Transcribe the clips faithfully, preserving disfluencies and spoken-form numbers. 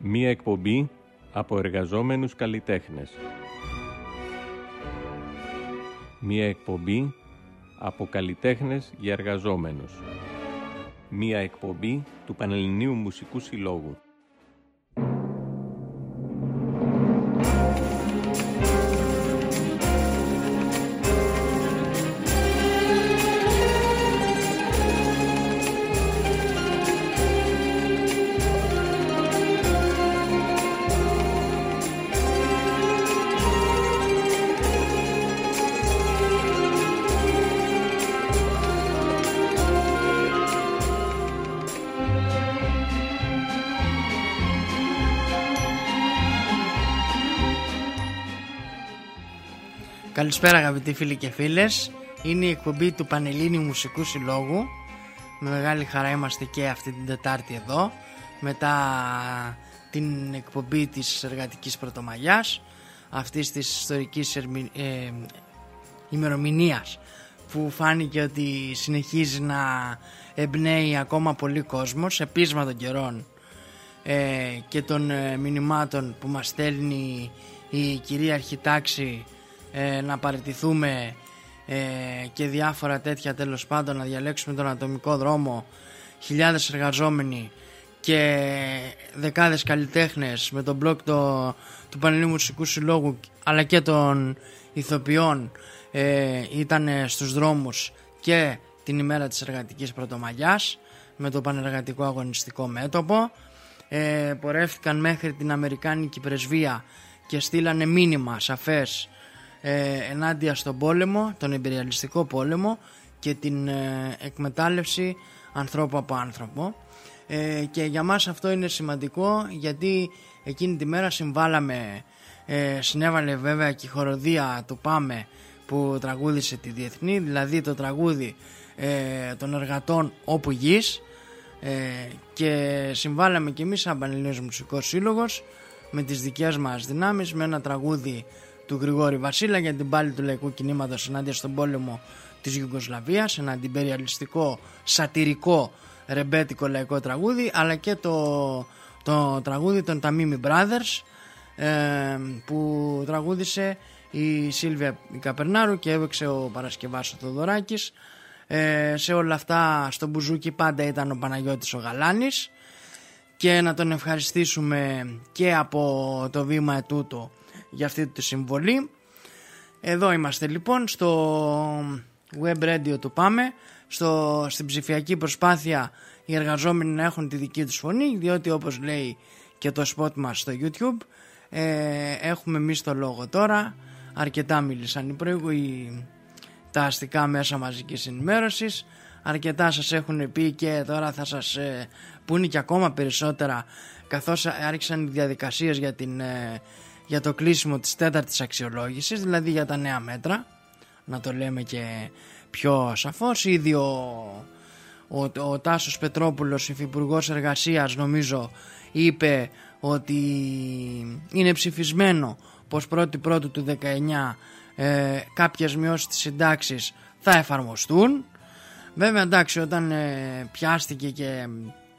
Μία εκπομπή από εργαζόμενους καλλιτέχνες. Μία εκπομπή από καλλιτέχνες για εργαζόμενους. Μία εκπομπή του Πανελληνίου Μουσικού Συλλόγου. Καλησπέρα αγαπητοί φίλοι και φίλες. Είναι η εκπομπή του Πανελλήνιου Μουσικού Συλλόγου. Με μεγάλη χαρά είμαστε και αυτή την Τετάρτη εδώ, μετά την εκπομπή της Εργατικής Πρωτομαγιάς, αυτής της ιστορικής ερμη... ε, ημερομηνίας που φάνηκε ότι συνεχίζει να εμπνέει ακόμα πολύ κόσμο σε πείσμα των καιρών ε, και των ε, μηνυμάτων που μας στέλνει η κυρίαρχη τάξη, Ε, να παραιτηθούμε ε, και διάφορα τέτοια, τέλος πάντων, να διαλέξουμε τον ατομικό δρόμο. Χιλιάδες εργαζόμενοι και δεκάδες καλλιτέχνες με τον μπλοκ το, του Πανελληνίου Μουσικού Συλλόγου αλλά και των ηθοποιών ε, ήταν στους δρόμους και την ημέρα της Εργατικής Πρωτομαγιάς με το Πανεργατικό Αγωνιστικό Μέτωπο. ε, πορεύτηκαν μέχρι την Αμερικάνικη Πρεσβεία και στείλανε μήνυμα σαφές Ε, ενάντια στον πόλεμο, τον υπεριαλιστικό πόλεμο και την ε, εκμετάλλευση ανθρώπου από άνθρωπο, ε, και για μας αυτό είναι σημαντικό, γιατί εκείνη τη μέρα συμβάλαμε, ε, συνέβαλε βέβαια και η χοροδία του Πάμε που τραγούδισε τη Διεθνή, δηλαδή το τραγούδι ε, των εργατών όπου γης, ε, και συμβάλαμε και εμείς σαν Πανελληνίος Μουσικός Σύλλογος με τις δικές μας δυνάμεις, με ένα τραγούδι του Γρηγόρη Βασίλα για την πάλη του λαϊκού κινήματος ενάντια στον πόλεμο της Ιουγκοσλαβίας, ένα αντιπεριαλιστικό, σατυρικό, ρεμπέτικο λαϊκό τραγούδι, αλλά και το, το τραγούδι των Ταμίμι Brothers, ε, που τραγούδισε η Σίλβια Καπερνάρου και έβαιξε ο Παρασκευάς ο Θοδωράκης. Ε, σε όλα αυτά στο μπουζούκι πάντα ήταν ο Παναγιώτης ο Γαλάνης, και να τον ευχαριστήσουμε και από το βήμα ετούτο για αυτή τη συμβολή. Εδώ είμαστε λοιπόν στο web radio του Πάμε, στο, στην ψηφιακή προσπάθεια οι εργαζόμενοι να έχουν τη δική τους φωνή, διότι όπως λέει και το spot μας στο YouTube, ε, έχουμε εμείς το λόγο τώρα. Αρκετά μίλησαν οι προηγούμενοι, τα αστικά μέσα μαζικής ενημέρωσης, αρκετά σας έχουν πει και τώρα θα σας ε, πούνε και ακόμα περισσότερα, καθώς άρχισαν οι διαδικασίες για την ε, για το κλείσιμο της τέταρτης αξιολόγησης, δηλαδή για τα νέα μέτρα, να το λέμε και πιο σαφώς. Ήδη ο, ο, ο Τάσος Πετρόπουλος, υφυπουργός εργασίας, νομίζω είπε ότι είναι ψηφισμένο πως πρώτη πρώτου του δεκαεννιά ε, κάποιες μειώσεις της συντάξης θα εφαρμοστούν. Βέβαια εντάξει, όταν ε, πιάστηκε και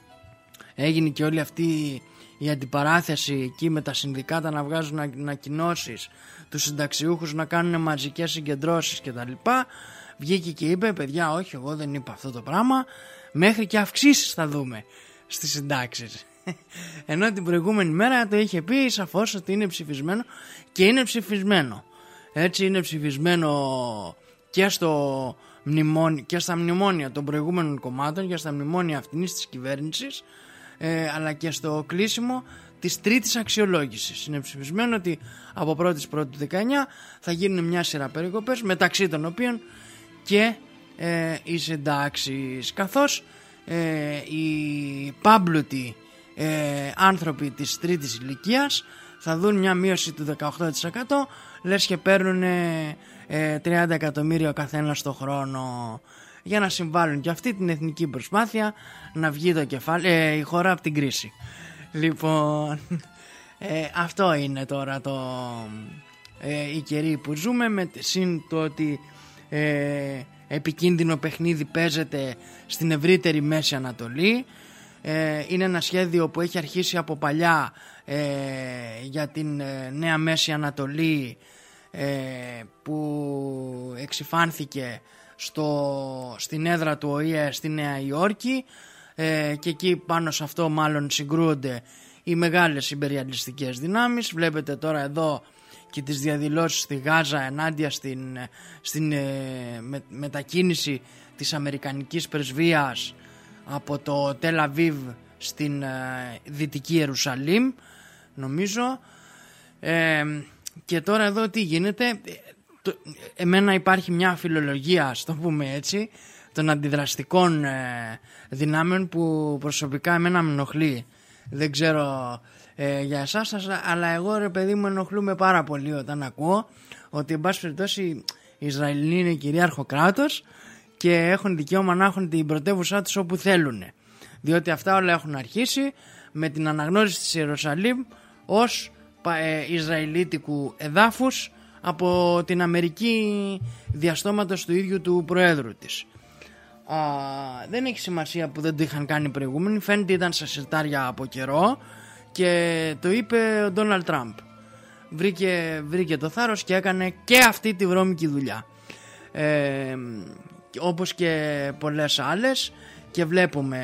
έγινε και όλη αυτή η αντιπαράθεση εκεί με τα συνδικάτα να βγάζουν ανακοινώσεις, τους συνταξιούχους να κάνουν μαζικές συγκεντρώσεις κτλ., βγήκε και είπε, παιδιά, όχι, εγώ δεν είπα αυτό το πράγμα, μέχρι και αυξήσεις θα δούμε στις συντάξεις. Ενώ την προηγούμενη μέρα το είχε πει σαφώς ότι είναι ψηφισμένο, και είναι ψηφισμένο. Έτσι είναι ψηφισμένο και, στο μνημόνιο, και στα μνημόνια των προηγούμενων κομμάτων και στα μνημόνια αυτής της κυβέρνησης, Ε, αλλά και στο κλείσιμο της τρίτης αξιολόγησης. Είναι ψηφισμένο ότι από πρώτη πρώτη του δεκαεννιά θα γίνουν μια σειρά περικοπές, μεταξύ των οποίων και ε, οι συντάξεις, καθώς ε, οι πάμπλουτοι ε, άνθρωποι της τρίτης ηλικίας θα δουν μια μείωση του δεκαοκτώ τοις εκατό, λες και παίρνουν ε, τριάντα εκατομμύρια ο καθένας το χρόνο, για να συμβάλλουν και αυτή την εθνική προσπάθεια να βγει το κεφάλι, ε, η χώρα από την κρίση. Λοιπόν, ε, αυτό είναι τώρα το, ε, η καιρή που ζούμε, με συν το ότι ε, επικίνδυνο παιχνίδι παίζεται στην ευρύτερη Μέση Ανατολή. Ε, είναι ένα σχέδιο που έχει αρχίσει από παλιά ε, για την ε, Νέα Μέση Ανατολή, ε, που εξυφάνθηκε στο, στην έδρα του Ο Η Ε στη Νέα Υόρκη, ε, και εκεί πάνω σε αυτό μάλλον συγκρούονται οι μεγάλες ιμπεριαλιστικές δυνάμεις. Βλέπετε τώρα εδώ και τις διαδηλώσεις στη Γάζα ενάντια στην, στην ε, με, μετακίνηση της Αμερικανικής πρεσβείας από το Τελ Αβίβ στην ε, Δυτική Ιερουσαλήμ, νομίζω. Ε, και τώρα εδώ τι γίνεται? Το, εμένα υπάρχει μια φιλολογία, ας το πούμε έτσι, των αντιδραστικών ε, δυνάμεων που προσωπικά εμένα με ενοχλεί. Δεν ξέρω ε, για εσάς, αλλά εγώ, ρε παιδί μου, ενοχλούμε πάρα πολύ όταν ακούω ότι εν πάση περιπτώσει οι Ισραηλοί είναι κυρίαρχο κράτος και έχουν δικαίωμα να έχουν την πρωτεύουσά τους όπου θέλουν, διότι αυτά όλα έχουν αρχίσει με την αναγνώριση της Ιερουσαλήμ ως ε, Ισραηλίτικου εδάφους από την Αμερική διαστόματος του ίδιου του Προέδρου της. Α, δεν έχει σημασία που δεν το είχαν κάνει οι προηγούμενοι, φαίνεται ήταν στα συρτάρια από καιρό και το είπε ο Ντόναλντ Τραμπ. Βρήκε, βρήκε το θάρρος και έκανε και αυτή τη βρώμικη δουλειά, ε, όπως και πολλές άλλες. Και βλέπουμε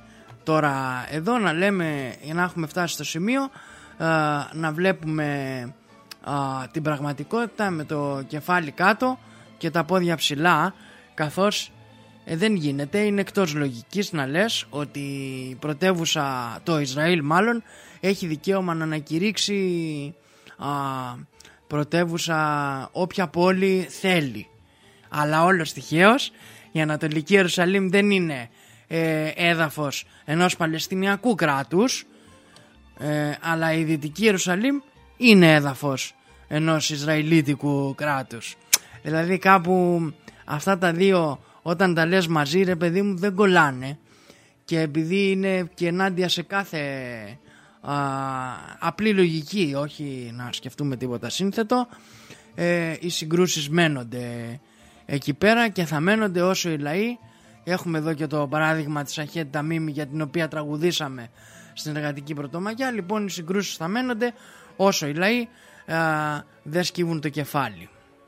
τώρα εδώ να λέμε, για να έχουμε φτάσει στο σημείο, ε, να βλέπουμε ε, την πραγματικότητα με το κεφάλι κάτω και τα πόδια ψηλά, καθώς ε, δεν γίνεται, είναι εκτός λογικής να λες ότι η πρωτεύουσα, το Ισραήλ μάλλον, έχει δικαίωμα να ανακηρύξει α, πρωτεύουσα όποια πόλη θέλει. Αλλά όλος τυχαίως η Ανατολική Ιερουσαλήμ δεν είναι ε, έδαφος ενός Παλαιστινιακού κράτους, ε, αλλά η Δυτική Ιερουσαλήμ είναι έδαφος ενός Ισραηλίτικου κράτους. Δηλαδή κάπου αυτά τα δύο όταν τα λες μαζί, ρε παιδί μου, δεν κολλάνε, και επειδή είναι και ενάντια σε κάθε α, απλή λογική, όχι να σκεφτούμε τίποτα σύνθετο, ε, οι συγκρούσεις μένονται εκεί πέρα και θα μένονται όσο οι λαοί. Έχουμε εδώ και το παράδειγμα της Αχέτ Ταμίμη, για την οποία τραγουδήσαμε στην Εργατική Πρωτομαγιά. Λοιπόν, οι συγκρούσεις θα μένονται όσο οι λαοί α, δεν σκύβουν το κεφάλι.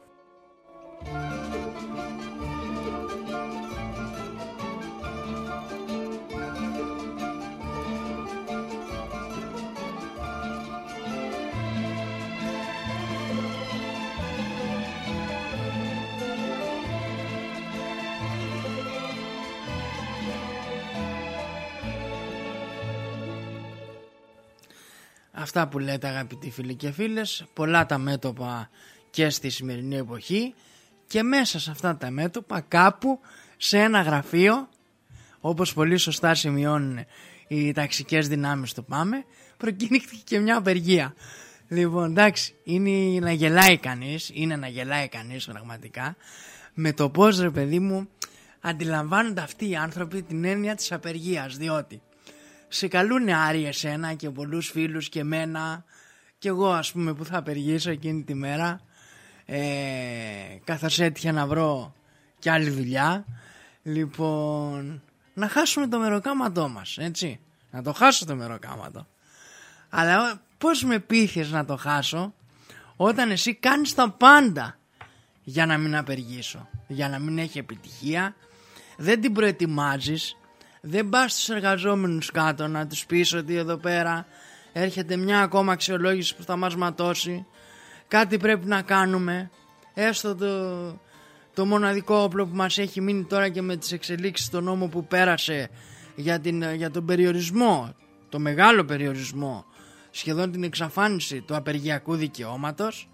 Αυτά που λέτε, αγαπητοί φίλοι και φίλες, πολλά τα μέτωπα και στη σημερινή εποχή, και μέσα σε αυτά τα μέτωπα κάπου σε ένα γραφείο, όπως πολύ σωστά σημειώνουν οι ταξικές δυνάμεις του ΠΑΜΕ, προκήρυχθηκε και μια απεργία. Λοιπόν, εντάξει, είναι να γελάει κανείς, είναι να γελάει κανείς πραγματικά με το πώς, ρε παιδί μου, αντιλαμβάνονται αυτοί οι άνθρωποι την έννοια της απεργίας, διότι σε καλούν Άρη εσένα και πολλούς φίλους και εμένα και εγώ, ας πούμε, που θα απεργήσω εκείνη τη μέρα, ε, καθώς έτυχε να βρω και άλλη δουλειά. Λοιπόν, να χάσουμε το μεροκάματό μας, έτσι, να το χάσω το μεροκάματο. Αλλά πώς με πείθεις να το χάσω όταν εσύ κάνεις τα πάντα για να μην απεργήσω, για να μην έχει επιτυχία, δεν την προετοιμάζεις, δεν πας στους εργαζόμενους κάτω να τους πεις ότι εδώ πέρα έρχεται μια ακόμα αξιολόγηση που θα μας ματώσει, κάτι πρέπει να κάνουμε, έστω το, το μοναδικό όπλο που μας έχει μείνει τώρα και με τις εξελίξεις στον νόμο που πέρασε για, την, για τον περιορισμό, το μεγάλο περιορισμό, σχεδόν την εξαφάνιση του απεργιακού δικαιώματος.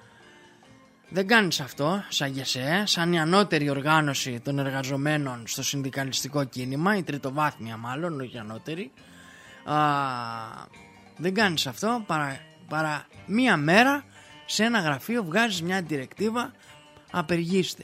Δεν κάνεις αυτό σαν ΓΕΣΕ, σαν η ανώτερη οργάνωση των εργαζομένων στο συνδικαλιστικό κίνημα, η τριτοβάθμια μάλλον, όχι ανώτερη. Α, δεν κάνεις αυτό παρά, παρά μία μέρα σε ένα γραφείο βγάζεις μια διρεκτίβα, απεργήστε.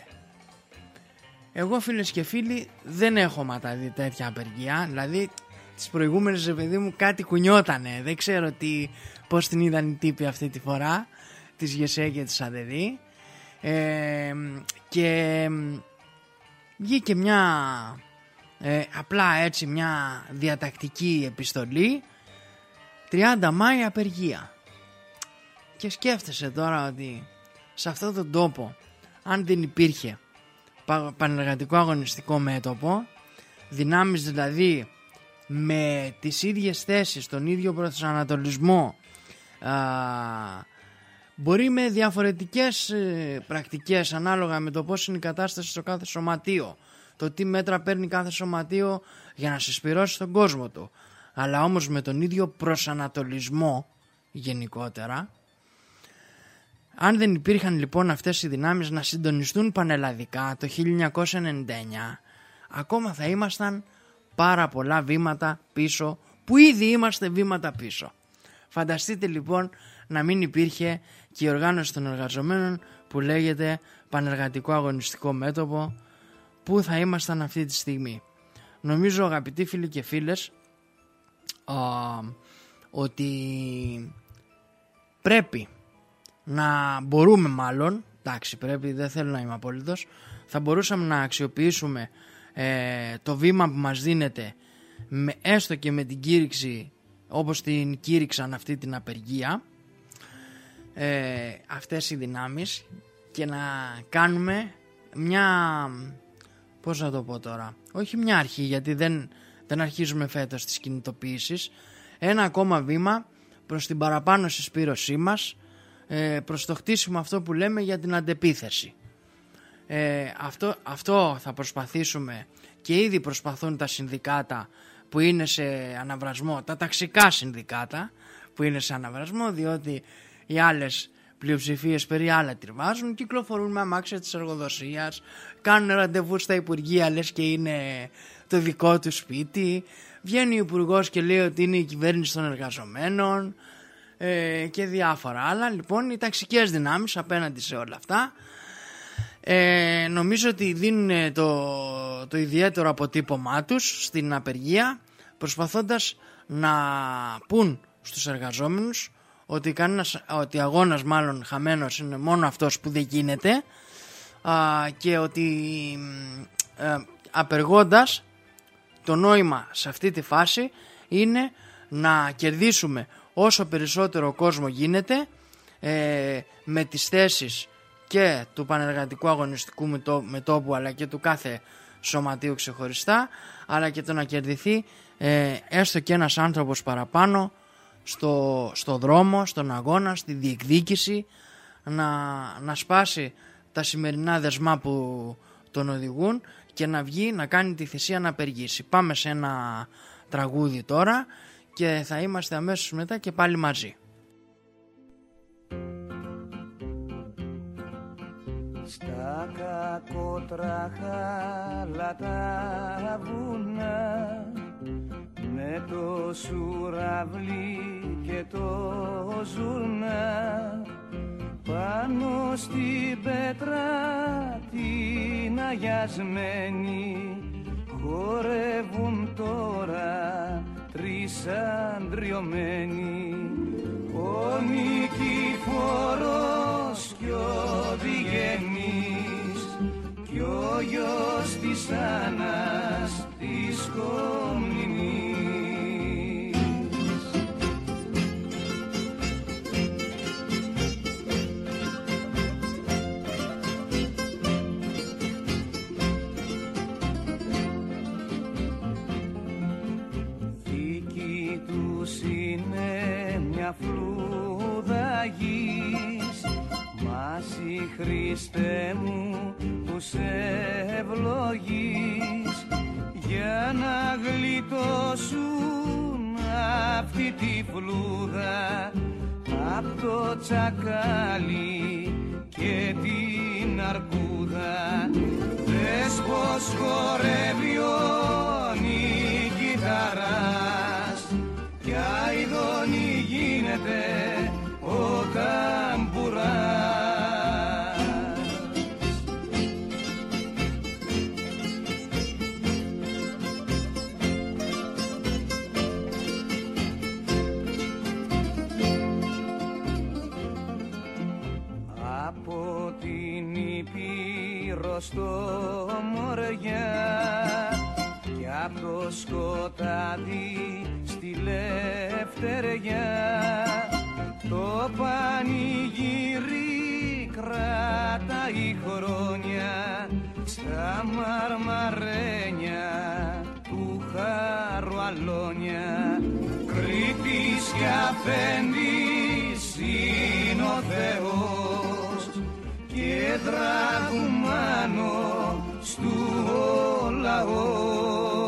Εγώ, φίλες και φίλοι, δεν έχω ματαδεί τέτοια απεργία, δηλαδή τις προηγούμενες, ρε παιδί μου, κάτι κουνιότανε, δεν ξέρω τι, πώς την είδαν οι τύποι αυτή τη φορά, της ΓΕΣΕ και της ΑΔΔ. Ε, και βγήκε μια ε, απλά έτσι μια διατακτική επιστολή, τριάντα Μάη απεργία. Και σκέφτεσαι τώρα ότι σε αυτόν τον τόπο, αν δεν υπήρχε πανεργατικό αγωνιστικό μέτωπο, δυνάμεις δηλαδή με τις ίδιες θέσεις, τον ίδιο προσανατολισμό, α, μπορεί με διαφορετικές ε, πρακτικές ανάλογα με το πώς είναι η κατάσταση στο κάθε σωματείο, το τι μέτρα παίρνει κάθε σωματείο για να συσπυρώσει τον κόσμο του, αλλά όμως με τον ίδιο προσανατολισμό γενικότερα. Αν δεν υπήρχαν λοιπόν αυτές οι δυνάμεις να συντονιστούν πανελλαδικά το χίλια εννιακόσια ενενήντα εννιά, ακόμα θα ήμασταν πάρα πολλά βήματα πίσω, που ήδη είμαστε βήματα πίσω. Φανταστείτε λοιπόν να μην υπήρχε και η οργάνωση των εργαζομένων που λέγεται Πανεργατικό Αγωνιστικό Μέτωπο, που θα ήμασταν αυτή τη στιγμή. Νομίζω, αγαπητοί φίλοι και φίλες, α, ότι πρέπει να μπορούμε, μάλλον, εντάξει πρέπει, δεν θέλω να είμαι απόλυτος, θα μπορούσαμε να αξιοποιήσουμε ε, το βήμα που μας δίνεται, με, έστω και με την κήρυξη όπως την κήρυξαν αυτή την απεργία, ε, αυτές οι δυνάμεις, και να κάνουμε μια, πώς να το πω τώρα, όχι μια αρχή, γιατί δεν, δεν αρχίζουμε φέτος τις κινητοποιήσεις, ένα ακόμα βήμα προς την παραπάνω συσπήρωσή μας, ε, προς το χτίσιμο αυτό που λέμε για την αντεπίθεση. Ε, αυτό, αυτό θα προσπαθήσουμε, και ήδη προσπαθούν τα συνδικάτα που είναι σε αναβρασμό, τα ταξικά συνδικάτα που είναι σε αναβρασμό, διότι οι άλλες πλειοψηφίες περί άλλα τριβάζουν, κυκλοφορούν με αμάξια της εργοδοσίας, κάνουν ραντεβού στα υπουργεία λες και είναι το δικό του σπίτι, βγαίνει ο υπουργός και λέει ότι είναι η κυβέρνηση των εργαζομένων, ε, και διάφορα άλλα. Λοιπόν, οι ταξικές δυνάμεις απέναντι σε όλα αυτά, ε, νομίζω ότι δίνουν το, το ιδιαίτερο αποτύπωμά τους στην απεργία, προσπαθώντας να πούν στους εργαζόμενους ότι, κανένας, ότι αγώνας μάλλον χαμένος είναι μόνο αυτός που δεν γίνεται, α, και ότι ε, απεργώντας, το νόημα σε αυτή τη φάση είναι να κερδίσουμε όσο περισσότερο κόσμο γίνεται, ε, με τις θέσεις και του Πανεργατικού Αγωνιστικού Μετώπου αλλά και του κάθε σωματείου ξεχωριστά, αλλά και το να κερδιθεί ε, έστω και ένας άνθρωπος παραπάνω στο, στο δρόμο, στον αγώνα, στη διεκδίκηση, να, να σπάσει τα σημερινά δεσμά που τον οδηγούν και να βγει να κάνει τη θυσία να απεργήσει. Πάμε σε ένα τραγούδι τώρα και θα είμαστε αμέσως μετά και πάλι μαζί. Στα κακότραχα τα βουνά, με το σουραβλί και το ζουρνά, πάνω στην πέτρα την αγιασμένη, χορεύουν τώρα τρεις αντριωμένοι. Ο Νικηφόρος κι ο Διγενής κι ο γιος της Άννας της Κομνηνής. Δίκη τους είναι μια φλούδα γης, μα συ Χριστέ μου που σε ευλογείς, για να γλιτώσουν αυτή τη φλούδα απ' το τσακάλι και την αρκούδα. Δες πως χορεύει ο Νικηταράς κι αηδόνι γίνεται ο ταμπουράς. Από την Ήπειρο στο Μοριά κι το σκοτάδι στη λευτεριά, το πανηγύρι κρατάει χρόνια στα μαρμαρένια του χαρουαλόνια. Κρήτης και αφέντης είναι ο Θεός και τραγουμάνο στου ο λαός.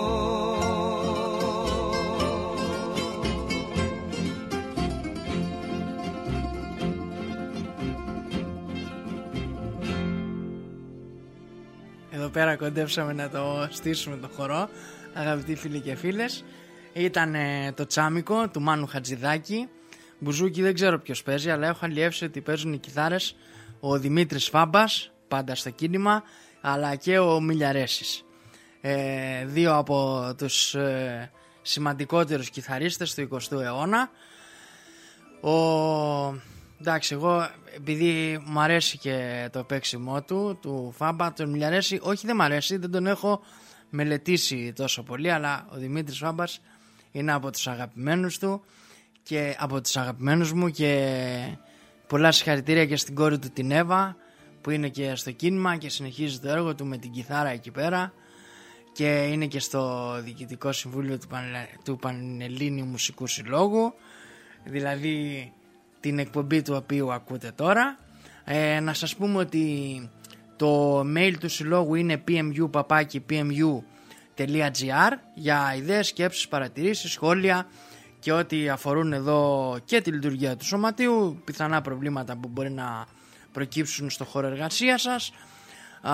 Εδώ πέρα κοντέψαμε να το στήσουμε το χορό, αγαπητοί φίλοι και φίλες. Ήταν ε, το Τσάμικο του Μάνου Χατζηδάκη. Μπουζούκι δεν ξέρω ποιος παίζει, αλλά έχω αλλιεύσει ότι παίζουν οι κιθάρες ο Δημήτρης Φάμπας, πάντα στο κίνημα, αλλά και ο Μιλιαρέσης. Ε, δύο από τους ε, σημαντικότερους κιθαρίστες του εικοστού αιώνα. Ο... Εντάξει, εγώ επειδή μου αρέσει και το παίξιμό του, του Φάμπα, τον Μιλιαρέση, όχι δεν μου αρέσει, δεν τον έχω μελετήσει τόσο πολύ, αλλά ο Δημήτρης Φάμπας είναι από τους αγαπημένους του και από τους αγαπημένους μου, και πολλά συγχαρητήρια και στην κόρη του την Εύα που είναι και στο κίνημα και συνεχίζει το έργο του με την κιθάρα εκεί πέρα και είναι και στο Διοικητικό Συμβούλιο του, Πανε... του Πανελλήνιου Μουσικού Συλλόγου, δηλαδή την εκπομπή του οποίου ακούτε τώρα. Ε, να σας πούμε ότι το mail του συλλόγου είναι πι εμ γιου παπάκι πι εμ γιου τελεία τζι άρ για ιδέες, σκέψεις, παρατηρήσεις, σχόλια και ό,τι αφορούν εδώ και τη λειτουργία του σωματείου, πιθανά προβλήματα που μπορεί να προκύψουν στο χώρο εργασίας σας α,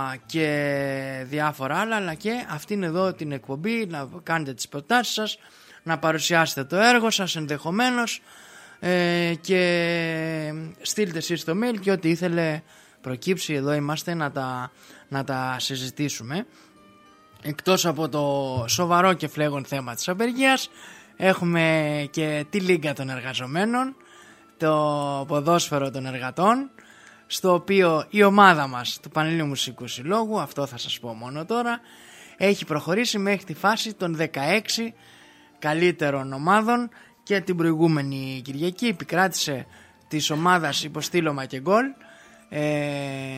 και διάφορα άλλα, αλλά και αυτήν εδώ την εκπομπή, να κάνετε τις προτάσεις σας, να παρουσιάσετε το έργο σας ενδεχομένως ε, και στείλτε εσείς το mail και ό,τι ήθελε προκύψει, εδώ είμαστε να τα, να τα συζητήσουμε. Εκτός από το σοβαρό και φλέγον θέμα της απεργίας, έχουμε και τη Λίγκα των Εργαζομένων, το ποδόσφαιρο των εργατών, στο οποίο η ομάδα μας του Πανελλήνιου Μουσικού Συλλόγου, αυτό θα σας πω μόνο τώρα, έχει προχωρήσει μέχρι τη φάση των δεκαέξι καλύτερων ομάδων και την προηγούμενη Κυριακή επικράτησε της ομάδας υποστήλωμα και γκολ ε,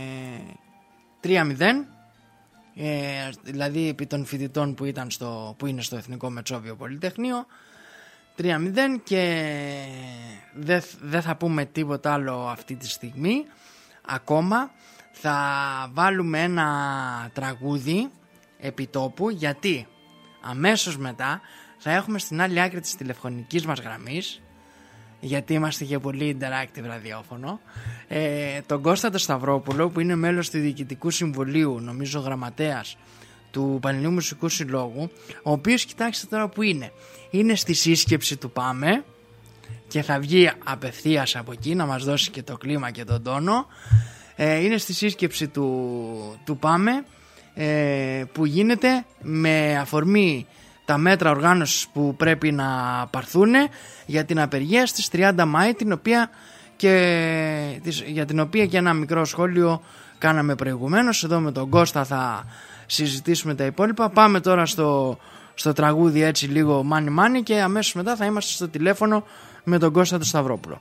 τρία μηδέν, ε, δηλαδή επί των φοιτητών που, ήταν στο, που είναι στο Εθνικό Μετσόβιο Πολυτεχνείο, τρία μηδέν, και δεν δε θα πούμε τίποτα άλλο αυτή τη στιγμή ακόμα. Θα βάλουμε ένα τραγούδι επιτόπου, γιατί αμέσως μετά θα έχουμε στην άλλη άκρη της τηλεφωνικής μας γραμμής, γιατί είμαστε και πολύ interactive ραδιόφωνο, ε, τον Κώστα το Σταυρόπουλο, που είναι μέλος του Διοικητικού Συμβουλίου, νομίζω γραμματέας του Πανελληνίου Μουσικού Συλλόγου, ο οποίος, κοιτάξτε τώρα που είναι, είναι στη σύσκεψη του Πάμε και θα βγει απευθείας από εκεί να μας δώσει και το κλίμα και τον τόνο. ε, είναι στη σύσκεψη του, του Πάμε ε, που γίνεται με αφορμή τα μέτρα οργάνωσης που πρέπει να πάρθουν για την απεργία στις τριάντα Μάη, την οποία και, για την οποία και ένα μικρό σχόλιο κάναμε προηγουμένως. Εδώ με τον Κώστα θα συζητήσουμε τα υπόλοιπα. Πάμε τώρα στο, στο τραγούδι έτσι λίγο μάνι μάνι και αμέσως μετά θα είμαστε στο τηλέφωνο με τον Κώστα του Σταυρόπουλο.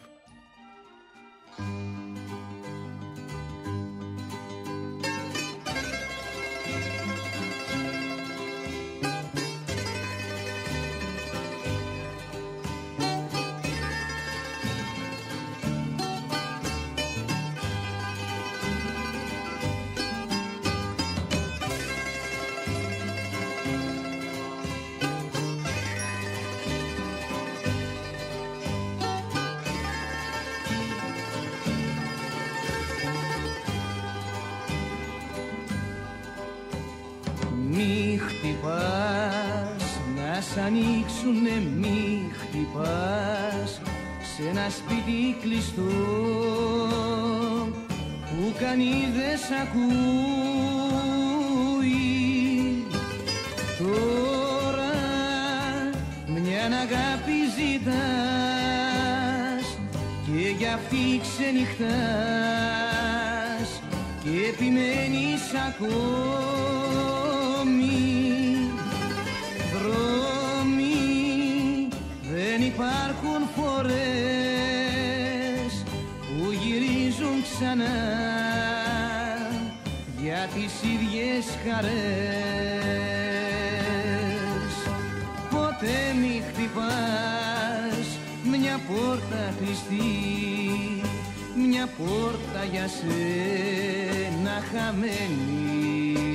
Μη χτυπάς, να σ' ανοίξουνε, μη χτυπάς σε ένα σπίτι κλειστό που κανείς δεν σ' ακούει. Τώρα μια αγάπη ζητάς και για αυτή ξενυχτάς και επιμένεις ακόμη. Δεν υπάρχουν φορές που γυρίζουν ξανά για τις ίδιες χαρές. Ποτέ μη χτυπάς μια πόρτα κλειστή, μια πόρτα για σένα χαμένη.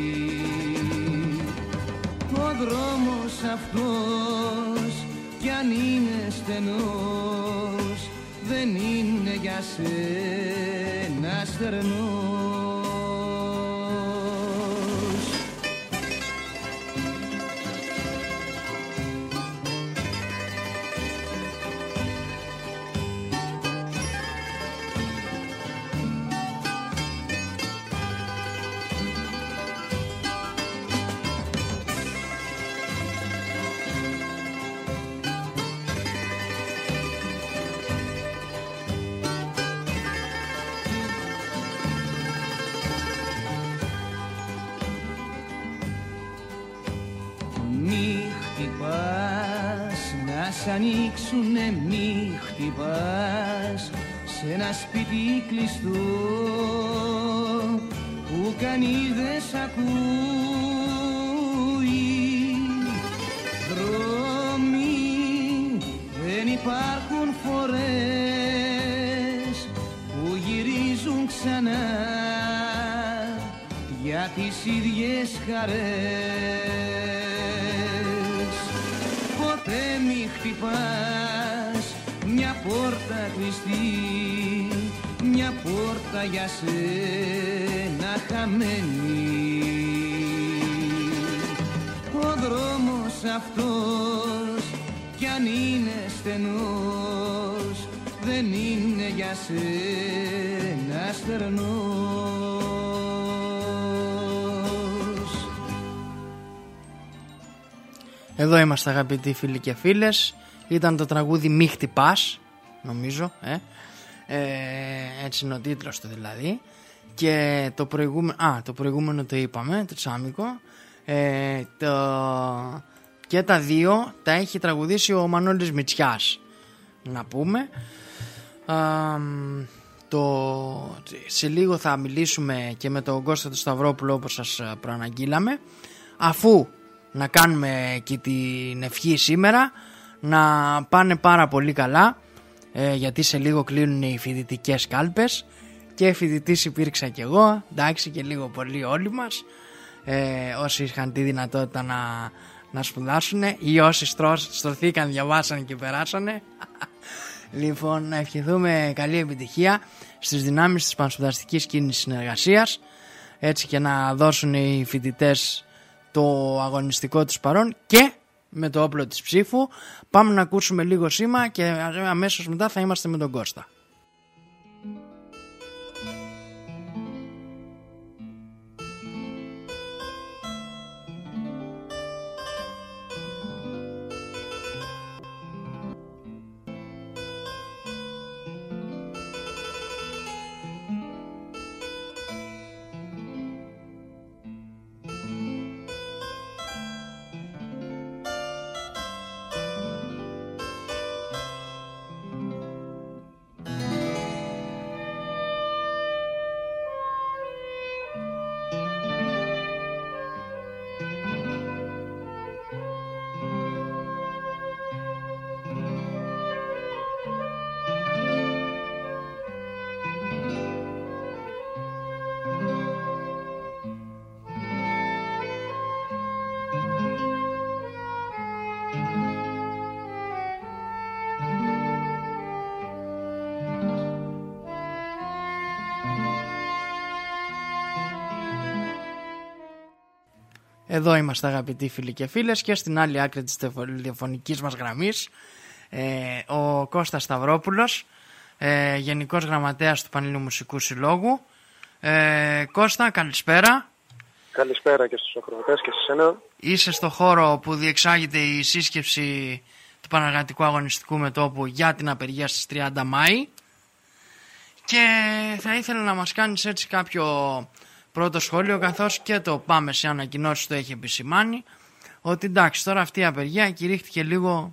Ο δρόμος αυτός κι αν είναι στενός δεν είναι για σένα στερνός. Σ' ανοίξουνε μη χτυπάς σε ένα σπίτι κλειστό που κανείς δεν σ' ακούει. Δρόμοι δεν υπάρχουν φορές που γυρίζουν ξανά για τις ίδιες χαρές. Ποτέ μη χτυπάς μια πόρτα κλειστή, μια πόρτα για σένα χαμένη. Ο δρόμος αυτός κι αν είναι στενός δεν είναι για σένα στερνός. Εδώ είμαστε αγαπητοί φίλοι και φίλες. Ήταν το τραγούδι «Μη χτυπάς», νομίζω, ε? Ε, έτσι είναι ο τίτλος του δηλαδή. Και το προηγούμενο, α, το προηγούμενο το είπαμε, το Τσάμικο. Ε, το, και τα δύο τα έχει τραγουδήσει ο Μανώλης Μητσιάς, να πούμε. Α, το, σε λίγο θα μιλήσουμε και με τον Κώστα του Σταυρόπουλο, όπως σας προαναγγείλαμε. Αφού να κάνουμε και την ευχή σήμερα, να πάνε πάρα πολύ καλά, ε, γιατί σε λίγο κλείνουν οι φοιτητικές κάλπες και φοιτητής υπήρξα κι εγώ, εντάξει, και λίγο πολύ όλοι μας, ε, όσοι είχαν τη δυνατότητα να, να σπουδάσουν ή όσοι στρωθήκαν, διαβάσαν και περάσανε. Λοιπόν, να ευχηθούμε καλή επιτυχία στις δυνάμεις της πανσπουδαστικής κίνησης συνεργασίας, έτσι και να δώσουν οι φοιτητές το αγωνιστικό τους παρόν και με το όπλο της ψήφου. Πάμε να ακούσουμε λίγο σήμα και αμέσως μετά θα είμαστε με τον Κώστα. Εδώ είμαστε αγαπητοί φίλοι και φίλες και στην άλλη άκρη της τηλεφωνικής μας γραμμής ε, ο Κώστας Σταυρόπουλος, ε, Γενικός Γραμματέας του Πανελλήνιου Μουσικού Συλλόγου. ε, Κώστα, καλησπέρα. Καλησπέρα και στους ακροατές και σε σένα. Είσαι στο χώρο που διεξάγεται η σύσκεψη του Πανεργατικού Αγωνιστικού Μετώπου για την απεργία στις τριάντα Μάη και θα ήθελα να μας κάνεις έτσι κάποιο πρώτο σχόλιο, καθώς και το πάμε σε ανακοινώσεις το έχει επισημάνει, ότι εντάξει, τώρα αυτή η απεργία κηρύχθηκε λίγο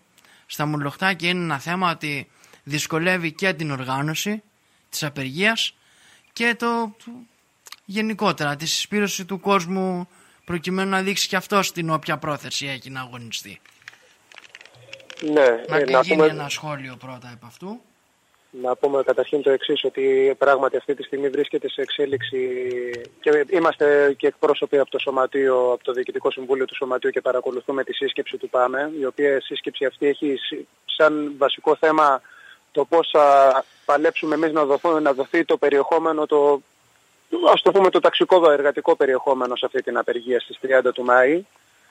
στα μουρλοχτάκια είναι ένα θέμα ότι δυσκολεύει και την οργάνωση της απεργίας και το, το γενικότερα τη συσπήρωση του κόσμου, προκειμένου να δείξει και αυτός την όποια πρόθεση έχει να αγωνιστεί. Ναι, να, ε, να γίνει πούμε... ένα σχόλιο πρώτα επ' αυτού. Να πούμε καταρχήν το εξής, ότι πράγματι αυτή τη στιγμή βρίσκεται σε εξέλιξη και είμαστε και εκπρόσωποι από το Σωματείο, από το Διοικητικό Συμβούλιο του Σωματείου και παρακολουθούμε τη σύσκεψη του ΠΑΜΕ, η οποία σύσκεψη αυτή έχει σαν βασικό θέμα το πώς θα παλέψουμε εμείς να, δοθούμε, να δοθεί το περιεχόμενο, το, ας το πούμε το ταξικό εργατικό περιεχόμενο σε αυτή την απεργία στις τριάντα του Μάη.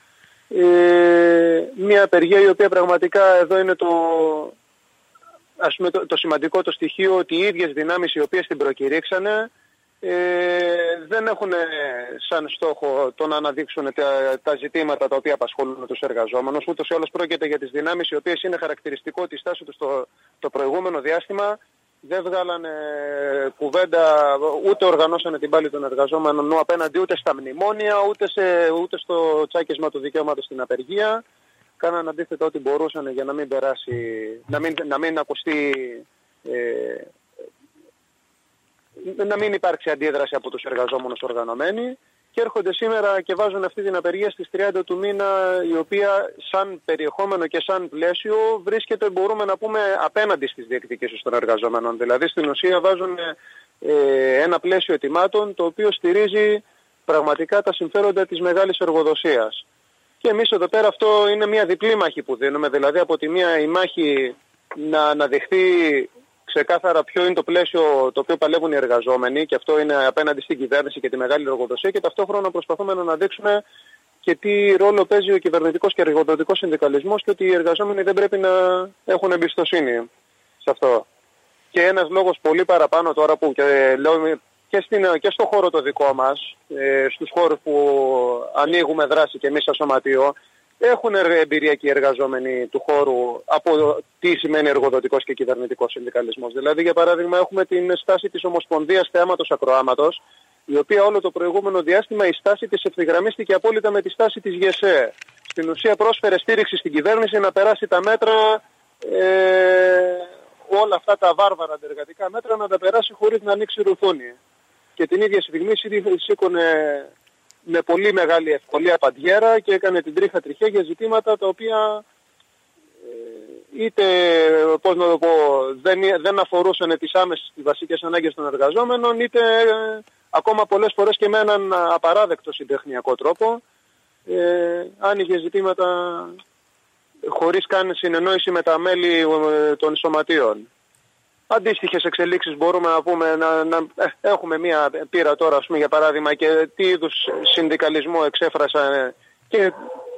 Ε, μια απεργία η οποία πραγματικά εδώ είναι το... Ας πούμε το, το σημαντικό το στοιχείο ότι οι ίδιες δυνάμεις οι οποίες την προκηρύξανε ε, δεν έχουν σαν στόχο το να αναδείξουν τα, τα ζητήματα τα οποία απασχολούν τους εργαζόμενους. Ούτως ή άλλως πρόκειται για τις δυνάμεις οι οποίες είναι χαρακτηριστικό ότι η στάση τους το, το προηγούμενο διάστημα δεν βγάλανε κουβέντα, ούτε οργανώσανε την πάλη των εργαζόμενων απέναντι ούτε στα μνημόνια, ούτε, σε, ούτε στο τσάκισμα του δικαιώματος στην απεργία. Κάναν αντίθετα ό,τι μπορούσαν για να μην περάσει, να μην, να μην ακουστεί, ε, να μην υπάρξει αντίδραση από τους εργαζόμενους οργανωμένοι και έρχονται σήμερα και βάζουν αυτή την απεργία στις τριάντα του μήνα, η οποία σαν περιεχόμενο και σαν πλαίσιο βρίσκεται, μπορούμε να πούμε, απέναντι στις διεκδικήσεις των εργαζόμενων. Δηλαδή στην ουσία βάζουν ε, ένα πλαίσιο ετοιμάτων το οποίο στηρίζει πραγματικά τα συμφέροντα της μεγάλης εργοδοσίας. Και εμείς εδώ πέρα αυτό είναι μια διπλή μάχη που δίνουμε, δηλαδή από τη μία η μάχη να αναδειχθεί ξεκάθαρα ποιο είναι το πλαίσιο το οποίο παλεύουν οι εργαζόμενοι και αυτό είναι απέναντι στην κυβέρνηση και τη μεγάλη εργοδοσία και ταυτόχρονα προσπαθούμε να αναδείξουμε και τι ρόλο παίζει ο κυβερνητικός και εργοδοτικός συνδικαλισμός και ότι οι εργαζόμενοι δεν πρέπει να έχουν εμπιστοσύνη σε αυτό. Και ένας λόγος πολύ παραπάνω τώρα που και λέω και, στην, και στο χώρο το δικό μας, ε, στους χώρους που ανοίγουμε δράση και εμείς σαν σωματείο, έχουν εμπειρία και οι εργαζόμενοι του χώρου από τι σημαίνει εργοδοτικός και κυβερνητικός συνδικαλισμός. Δηλαδή, για παράδειγμα, έχουμε την στάση της Ομοσπονδίας Θεάματος Ακροάματος, η οποία όλο το προηγούμενο διάστημα η στάση της ευθυγραμμίστηκε απόλυτα με τη στάση της ΓΕΣΕ. Στην ουσία πρόσφερε στήριξη στην κυβέρνηση να περάσει τα μέτρα, ε, όλα αυτά τα βάρβαρα αντεργατικά μέτρα να τα περάσει χωρίς να ανοίξει ρουθούνη. Και την ίδια στιγμή σήκωνε με πολύ μεγάλη ευκολία παντιέρα και έκανε την τρίχα τριχέ για ζητήματα τα οποία ε, είτε πώς να το πω, δεν, δεν αφορούσαν τις άμεσες τις βασικές ανάγκες των εργαζόμενων, είτε ε, ακόμα πολλές φορές και με έναν απαράδεκτο συντεχνιακό τρόπο ε, άνοιγε ζητήματα χωρίς καν συνεννόηση με τα μέλη ε, των σωματείων. Αντίστοιχες εξελίξεις μπορούμε να πούμε, να, να ε, έχουμε μία πείρα τώρα, ας πούμε, για παράδειγμα, και τι είδους συνδικαλισμό εξέφρασαν και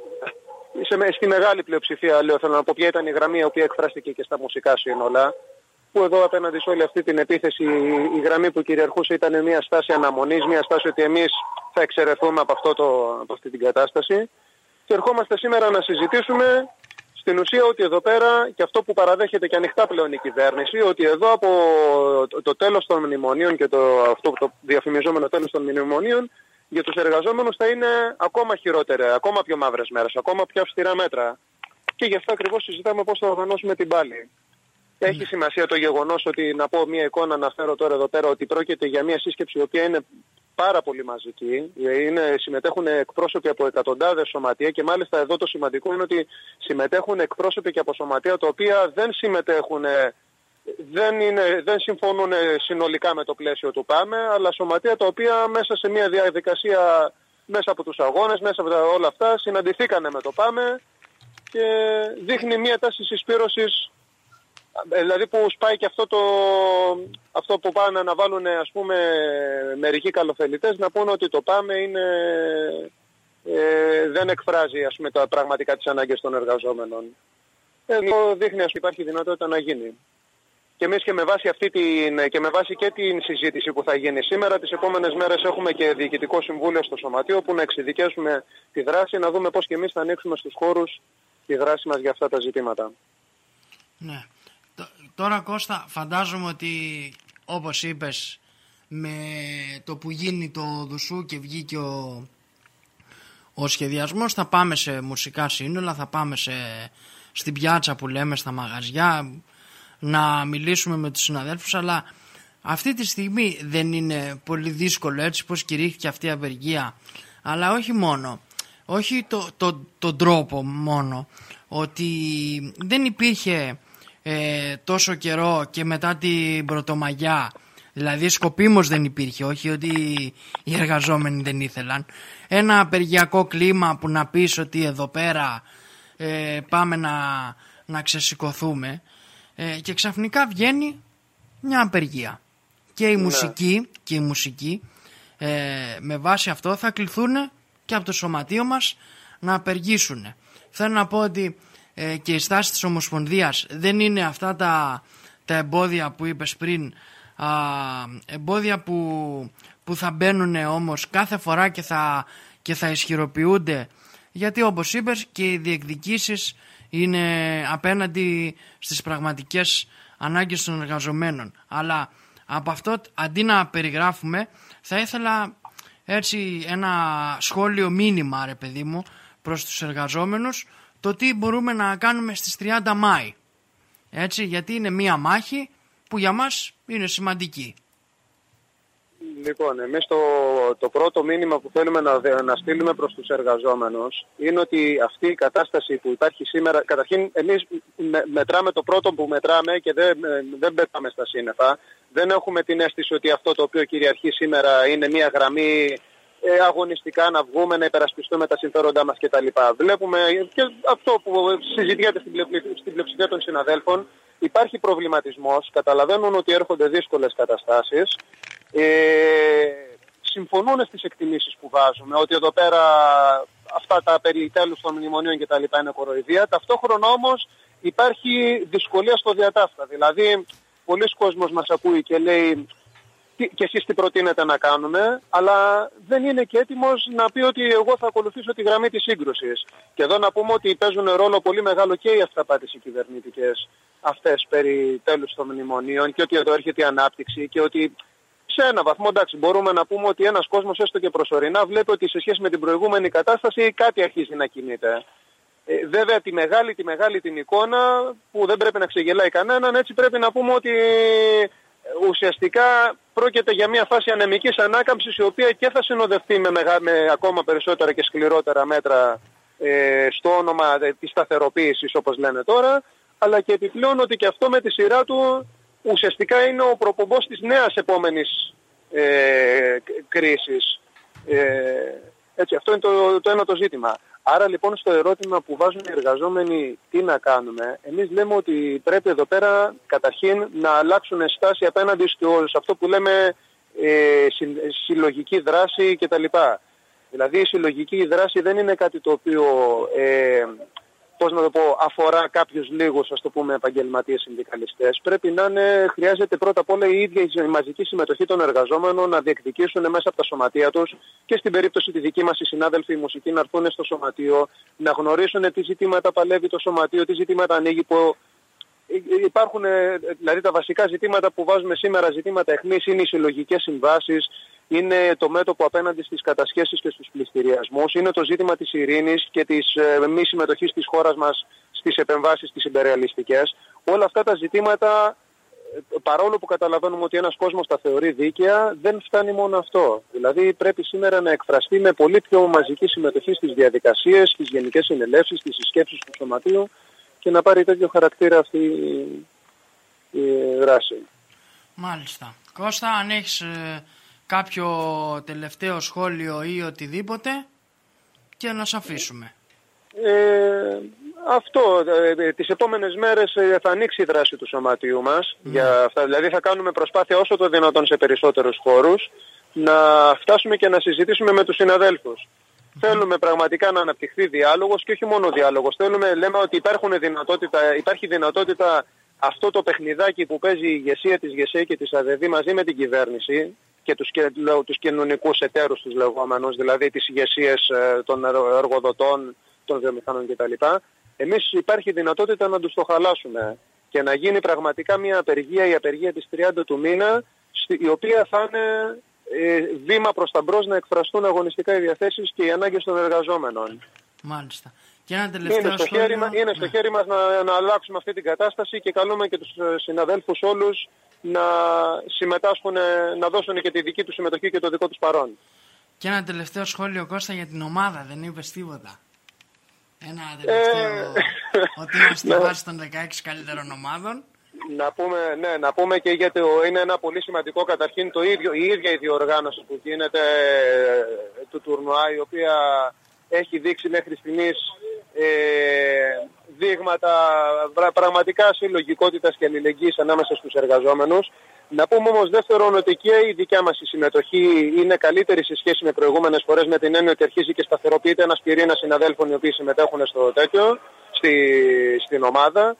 σε, στη μεγάλη πλειοψηφία, λέω, θέλω να πω, ποια ήταν η γραμμή η οποία εκφράστηκε και στα μουσικά σύνολα, που εδώ απέναντι σε όλη αυτή την επίθεση η γραμμή που κυριαρχούσε ήταν μια στάση αναμονής, μια στάση ότι εμείς θα εξαιρεθούμε από, αυτό το, από αυτή την κατάσταση και ερχόμαστε σήμερα να συζητήσουμε στην ουσία ότι εδώ πέρα, και αυτό που παραδέχεται και ανοιχτά πλέον η κυβέρνηση, ότι εδώ από το, το τέλος των μνημονίων και το, αυτό το διαφημιζόμενο τέλος των μνημονίων για τους εργαζόμενους θα είναι ακόμα χειρότερα, ακόμα πιο μαύρες μέρες, ακόμα πιο αυστηρά μέτρα. Και γι' αυτό ακριβώς συζητάμε πώς θα οργανώσουμε την πάλη. Mm. Έχει σημασία το γεγονός ότι, να πω μια εικόνα, να φέρω τώρα εδώ πέρα, ότι πρόκειται για μια σύσκεψη η οποία είναι πάρα πολύ μαζική. Είναι, συμμετέχουν εκπρόσωποι από εκατοντάδες σωματεία και μάλιστα εδώ το σημαντικό είναι ότι συμμετέχουν εκπρόσωποι και από σωματεία τα οποία δεν συμμετέχουν, δεν, είναι, δεν συμφωνούν συνολικά με το πλαίσιο του ΠΑΜΕ, αλλά σωματεία τα οποία μέσα σε μια διαδικασία, μέσα από τους αγώνες, μέσα από τα, όλα αυτά, συναντηθήκανε με το ΠΑΜΕ και δείχνει μια τάση συσπήρωσης. Δηλαδή που σπάει και αυτό, το, αυτό που πάνε να βάλουν, ας πούμε, μερικοί καλοθελητές να πούνε ότι το ΠΑΜΕ είναι, ε, δεν εκφράζει, ας πούμε, τα πραγματικά τις ανάγκες των εργαζόμενων. Εδώ δείχνει, ας πούμε, υπάρχει δυνατότητα να γίνει. Και εμείς και με βάση αυτή την, και με βάση και την συζήτηση που θα γίνει σήμερα, τις επόμενες μέρες έχουμε και διοικητικό συμβούλιο στο Σωματείο που να εξειδικεύσουμε τη δράση, να δούμε πώς και εμείς θα ανοίξουμε στους χώρους τη δράση μας για αυτά τα ζητήματα. Ναι. Τώρα, Κώστα, φαντάζομαι ότι, όπως είπες, με το που γίνει το Δουσού και βγήκε ο, ο σχεδιασμός, θα πάμε σε μουσικά σύνολα, θα πάμε σε στην πιάτσα που λέμε, στα μαγαζιά, να μιλήσουμε με τους συναδέλφους, αλλά αυτή τη στιγμή δεν είναι πολύ δύσκολο, έτσι πως κηρύχθηκε αυτή η απεργία, αλλά όχι μόνο, όχι το, το, τον τρόπο μόνο, ότι δεν υπήρχε ε, τόσο καιρό και μετά την Πρωτομαγιά, δηλαδή σκοπίμως δεν υπήρχε, όχι ότι οι εργαζόμενοι δεν ήθελαν, ένα απεργιακό κλίμα που να πεις ότι εδώ πέρα ε, πάμε να, να ξεσηκωθούμε, ε, και ξαφνικά βγαίνει μια απεργία και η, ναι. μουσική, και η μουσική ε, με βάση αυτό θα κληθούν και από το σωματείο μας να απεργήσουν. Θέλω να πω ότι ε, και η στάση της Ομοσπονδίας δεν είναι αυτά τα, τα εμπόδια που είπες πριν, α, εμπόδια που, που θα μπαίνουν όμως κάθε φορά και θα, και θα ισχυροποιούνται, γιατί όπως είπες και οι διεκδικήσεις είναι απέναντι στις πραγματικές ανάγκες των εργαζομένων. Αλλά από αυτό, αντί να περιγράφουμε, θα ήθελα έτσι ένα σχόλιο μήνυμα, ρε παιδί μου, προς τους εργαζόμενους, το τι μπορούμε να κάνουμε στις τριάντα Μάη. Έτσι, γιατί είναι μία μάχη που για μας είναι σημαντική. Λοιπόν, εμείς το, το πρώτο μήνυμα που θέλουμε να, να στείλουμε προς τους εργαζόμενους είναι ότι αυτή η κατάσταση που υπάρχει σήμερα, καταρχήν εμείς με, μετράμε το πρώτο που μετράμε και δεν, δεν πετάμε στα σύννεφα. Δεν έχουμε την αίσθηση ότι αυτό το οποίο κυριαρχεί σήμερα είναι μια γραμμή ε, αγωνιστικά να βγούμε, να υπερασπιστούμε τα συμφέροντά μας κτλ. Βλέπουμε και αυτό που συζητιέται στην, στην πλειοψηφία των συναδέλφων, υπάρχει προβληματισμός, καταλαβαίνουν ότι έρχονται δύσκολες καταστάσεις. Ε, συμφωνούν στις εκτιμήσεις που βάζουμε, ότι εδώ πέρα αυτά τα περί τέλους των μνημονίων και τα λοιπά είναι κοροϊδία. Ταυτόχρονα όμως υπάρχει δυσκολία στο διατάφτα. Δηλαδή πολλοί κόσμος μας ακούει και λέει και εσείς τι προτείνετε να κάνουμε, αλλά δεν είναι και έτοιμος να πει ότι εγώ θα ακολουθήσω τη γραμμή της σύγκρουσης. Και εδώ να πούμε ότι παίζουν ρόλο πολύ μεγάλο και οι αυταπάτες οι κυβερνητικές αυτές περί τέλους των μνημονίων και ότι εδώ έρχεται η ανάπτυξη και ότι σε ένα βαθμό, εντάξει, μπορούμε να πούμε ότι ένας κόσμος έστω και προσωρινά βλέπει ότι σε σχέση με την προηγούμενη κατάσταση κάτι αρχίζει να κινείται. Ε, βέβαια τη μεγάλη, τη μεγάλη την εικόνα που δεν πρέπει να ξεγελάει κανέναν, έτσι πρέπει να πούμε ότι ουσιαστικά πρόκειται για μια φάση ανεμικής ανάκαμψης η οποία και θα συνοδευτεί με, μεγα, με ακόμα περισσότερα και σκληρότερα μέτρα ε, στο όνομα της σταθεροποίησης όπως λένε τώρα, αλλά και επιπλέον ότι και αυτό με τη σειρά του ουσιαστικά είναι ο προπομπός της νέας επόμενης ε, κρίσης. Ε, έτσι, αυτό είναι το, το ένα το ζήτημα. Άρα λοιπόν στο ερώτημα που βάζουν οι εργαζόμενοι τι να κάνουμε, εμείς λέμε ότι πρέπει εδώ πέρα καταρχήν να αλλάξουν στάση απέναντι σε αυτό που λέμε ε, συλλογική δράση κτλ. Δηλαδή η συλλογική δράση δεν είναι κάτι το οποίο ε, πώς να το πω, αφορά κάποιους λίγους, ας το πούμε, επαγγελματίες συνδικαλιστές. Πρέπει να είναι, χρειάζεται πρώτα απ' όλα η ίδια η μαζική συμμετοχή των εργαζόμενων να διεκδικήσουν μέσα από τα σωματεία τους και στην περίπτωση τη δική μας οι συνάδελφοι οι μουσικοί να έρθουν στο σωματείο, να γνωρίσουν τι ζητήματα παλεύει το σωματείο, τι ζητήματα ανοίγει, που υπάρχουν, δηλαδή τα βασικά ζητήματα που βάζουμε σήμερα, ζητήματα αιχμής, είναι οι συλλογικές συμβάσεις, είναι το μέτωπο απέναντι στις κατασχέσεις και στους πληστηριασμούς, είναι το ζήτημα της ειρήνης και της ε, μη συμμετοχής της χώρας μας στις επεμβάσεις τις ιμπεριαλιστικές. Όλα αυτά τα ζητήματα, παρόλο που καταλαβαίνουμε ότι ένας κόσμος τα θεωρεί δίκαια, δεν φτάνει μόνο αυτό. Δηλαδή πρέπει σήμερα να εκφραστεί με πολύ πιο μαζική συμμετοχή στις διαδικασίες, στις γενικές συνελεύσεις, στις συσκέψεις του σωματείου και να πάρει τέτοιο χαρακτήρα αυτή η, η δράση. Μάλιστα. Κώστα, αν έχεις ε, κάποιο τελευταίο σχόλιο ή οτιδήποτε και να σε αφήσουμε. Ε, αυτό, ε, τις επόμενες μέρες ε, θα ανοίξει η δράση του σωματείου μας. Mm. Για αυτά, δηλαδή θα κάνουμε προσπάθεια όσο το δυνατόν σε περισσότερους χώρους να φτάσουμε και να συζητήσουμε με τους συναδέλφους. Mm. Θέλουμε πραγματικά να αναπτυχθεί διάλογος και όχι μόνο διάλογος. Θέλουμε, λέμε ότι υπάρχουν δυνατότητα, υπάρχει δυνατότητα αυτό το παιχνιδάκι που παίζει η ηγεσία της ΓΕΣΕ και της ΑΔΕΔΗ μαζί με την κυβέρνηση και τους, τους κοινωνικούς εταίρους τους λεγόμενους, δηλαδή τις ηγεσίες των εργοδοτών, των βιομηχανών κτλ. Εμείς υπάρχει δυνατότητα να τους το χαλάσουμε και να γίνει πραγματικά μια απεργία, η απεργία της τριάντα του μήνα, η οποία θα είναι ε, βήμα προς τα μπρος να εκφραστούν αγωνιστικά οι διαθέσεις και οι ανάγκες των εργαζόμενων. Μάλιστα. Και ένα τελευταίο είναι στο, σχόλιο, χέρι, είναι ναι. στο χέρι μας να, να αλλάξουμε αυτή την κατάσταση και καλούμε και τους συναδέλφους όλους να συμμετάσχουν, να δώσουν και τη δική τους συμμετοχή και το δικό τους παρόν. Και ένα τελευταίο σχόλιο, Κώστα, για την ομάδα. Δεν είπες τίποτα. Ένα τελευταίο, Ε... ότι είμαστε βάσει των δεκαέξι καλύτερων ομάδων. Να πούμε, ναι, να πούμε και γιατί είναι ένα πολύ σημαντικό καταρχήν το ίδιο, η ίδια η διοργάνωση που γίνεται του τουρνουά, η οποία έχει δείξει μέχρι στιγμής ε, δείγματα πραγματικά συλλογικότητας και αλληλεγγύης ανάμεσα στους εργαζόμενους. Να πούμε όμως δεύτερον ότι και η δικιά μας η συμμετοχή είναι καλύτερη σε σχέση με προηγούμενες φορές, με την έννοια ότι αρχίζει και σταθεροποιείται ένας πυρήνας συναδέλφων οι οποίοι συμμετέχουν στο τέτοιο, στη, στην ομάδα.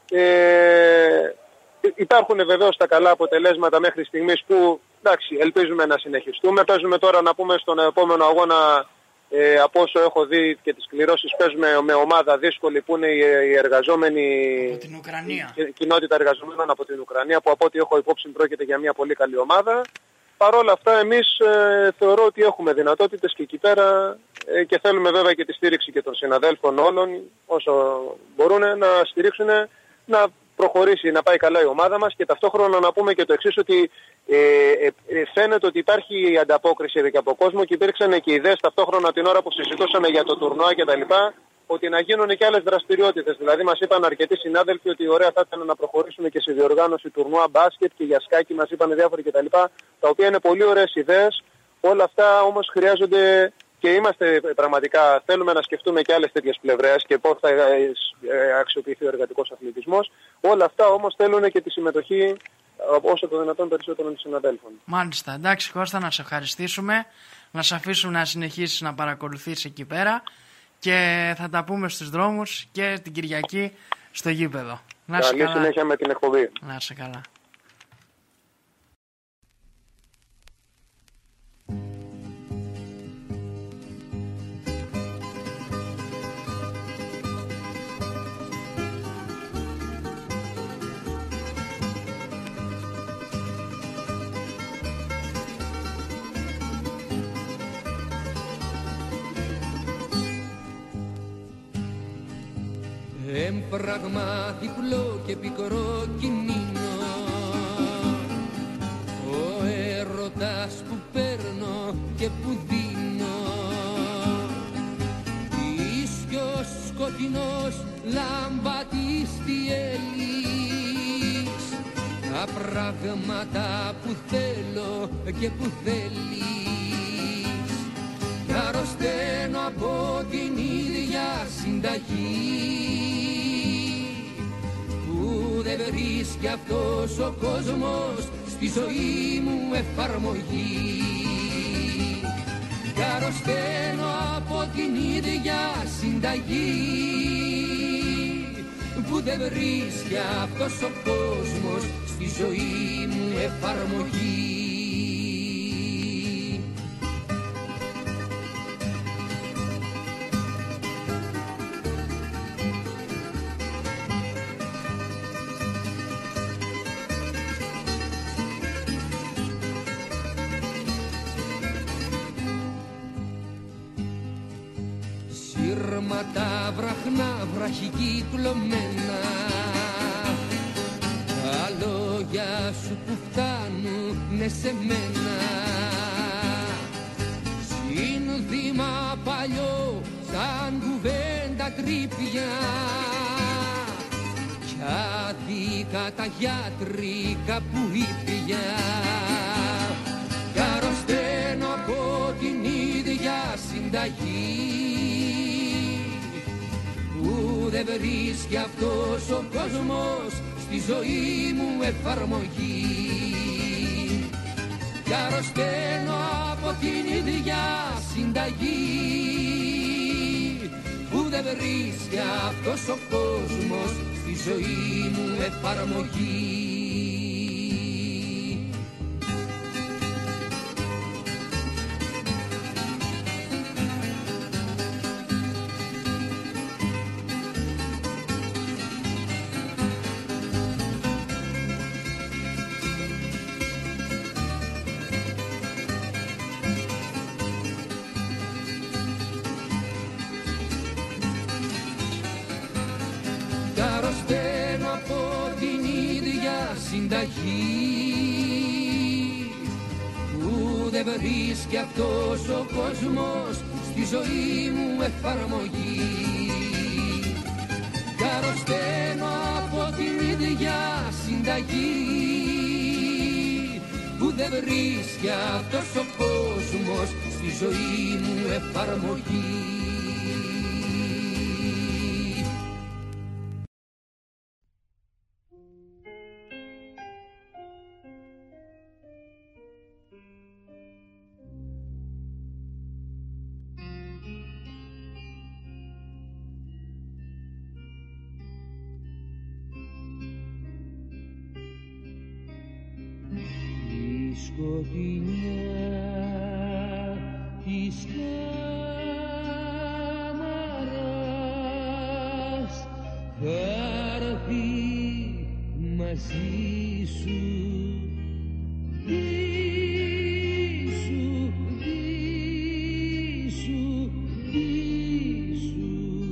Ε, υπάρχουν βεβαίως τα καλά αποτελέσματα μέχρι στιγμής που εντάξει, ελπίζουμε να συνεχιστούμε. Παίζουμε τώρα να πούμε στον επόμενο αγώνα, ε, από όσο έχω δει και τις κληρώσεις, παίζουμε με ομάδα δύσκολη που είναι οι εργαζόμενοι από την Ουκρανία. Η κοινότητα εργαζομένων από την Ουκρανία, που από ό,τι έχω υπόψη πρόκειται για μια πολύ καλή ομάδα. Παρ' όλα αυτά εμείς ε, θεωρώ ότι έχουμε δυνατότητες και εκεί πέρα ε, και θέλουμε βέβαια και τη στήριξη και των συναδέλφων όλων όσο μπορούν να στηρίξουν, να προχωρήσει, να πάει καλά η ομάδα μας και ταυτόχρονα να πούμε και το εξής, ότι ε, ε, ε, φαίνεται ότι υπάρχει η ανταπόκριση και από κόσμο και υπήρξαν και ιδέες ταυτόχρονα την ώρα που συζητούσαμε για το τουρνουά κτλ. Ότι να γίνουν και άλλες δραστηριότητες. Δηλαδή μας είπαν αρκετοί συνάδελφοι ότι ωραία θα ήταν να προχωρήσουμε και σε διοργάνωση τουρνουά μπάσκετ και για σκάκι, μας είπαν διάφοροι κτλ. Τα οποία είναι πολύ ωραίες ιδέες. Όλα αυτά όμως χρειάζονται και είμαστε πραγματικά, θέλουμε να σκεφτούμε και άλλες τέτοιες πλευρές και πώς θα αξιοποιηθεί ο εργατικός αθλητισμός. Όλα αυτά όμως θέλουν και τη συμμετοχή όσο το δυνατόν περισσότερων συναδέλφων. Μάλιστα. Εντάξει, Κώστα, να σε ευχαριστήσουμε. Να σε αφήσουμε να συνεχίσεις να παρακολουθείς εκεί πέρα. Και θα τα πούμε στους δρόμους και την Κυριακή στο γήπεδο. Να Καλή καλά. Συνέχεια με την εκπομπή. Να είσαι καλά. Έμπραγμα διπλό και πικρό κινήνω, ο έρωτας που παίρνω και που δίνω, ίσιος σκοτεινός λάμπα της διέλης, τα πράγματα που θέλω και που θέλεις, κι αρρωσταίνω από την ίδια συνταγή. Δεν βρίσκει αυτός ο κόσμος στη ζωή μου εφαρμογή. Κι αρρωσταίνω από την ίδια συνταγή που δεν βρίσκει αυτός ο κόσμος στη ζωή μου εφαρμογή. Τα βραχνά βραχικύκλωμένα, τα λόγια σου που φτάνουνε σε μένα, σύνθημα παλιό σαν κουβέντα τρύπια, κι άδικα τα γιατρικά που ήπια, κι αρρωσταίνω από την ίδια συνταγή που δεν βρίσκει αυτός ο κόσμος στη ζωή μου εφαρμογή. Κι αρρωσταίνω από την ίδια συνταγή που δεν βρίσκει αυτός ο κόσμος στη ζωή μου εφαρμογή. αρρωσταίνω από την ίδια συνταγή που δεν βρίσκει αυτός ο κόσμος στη ζωή μου εφαρμογή. Κι αρρωσταίνω από την ίδια συνταγή που δεν βρίσκει αυτός ο κόσμος στη ζωή μου εφαρμογή. Σκοτεινιά της κάμαρας θα έρθει μαζί σου, δίσου, δίσου, δίσου.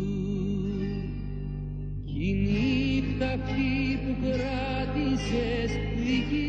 Κι η νύχτα αυτή που κράτησες δική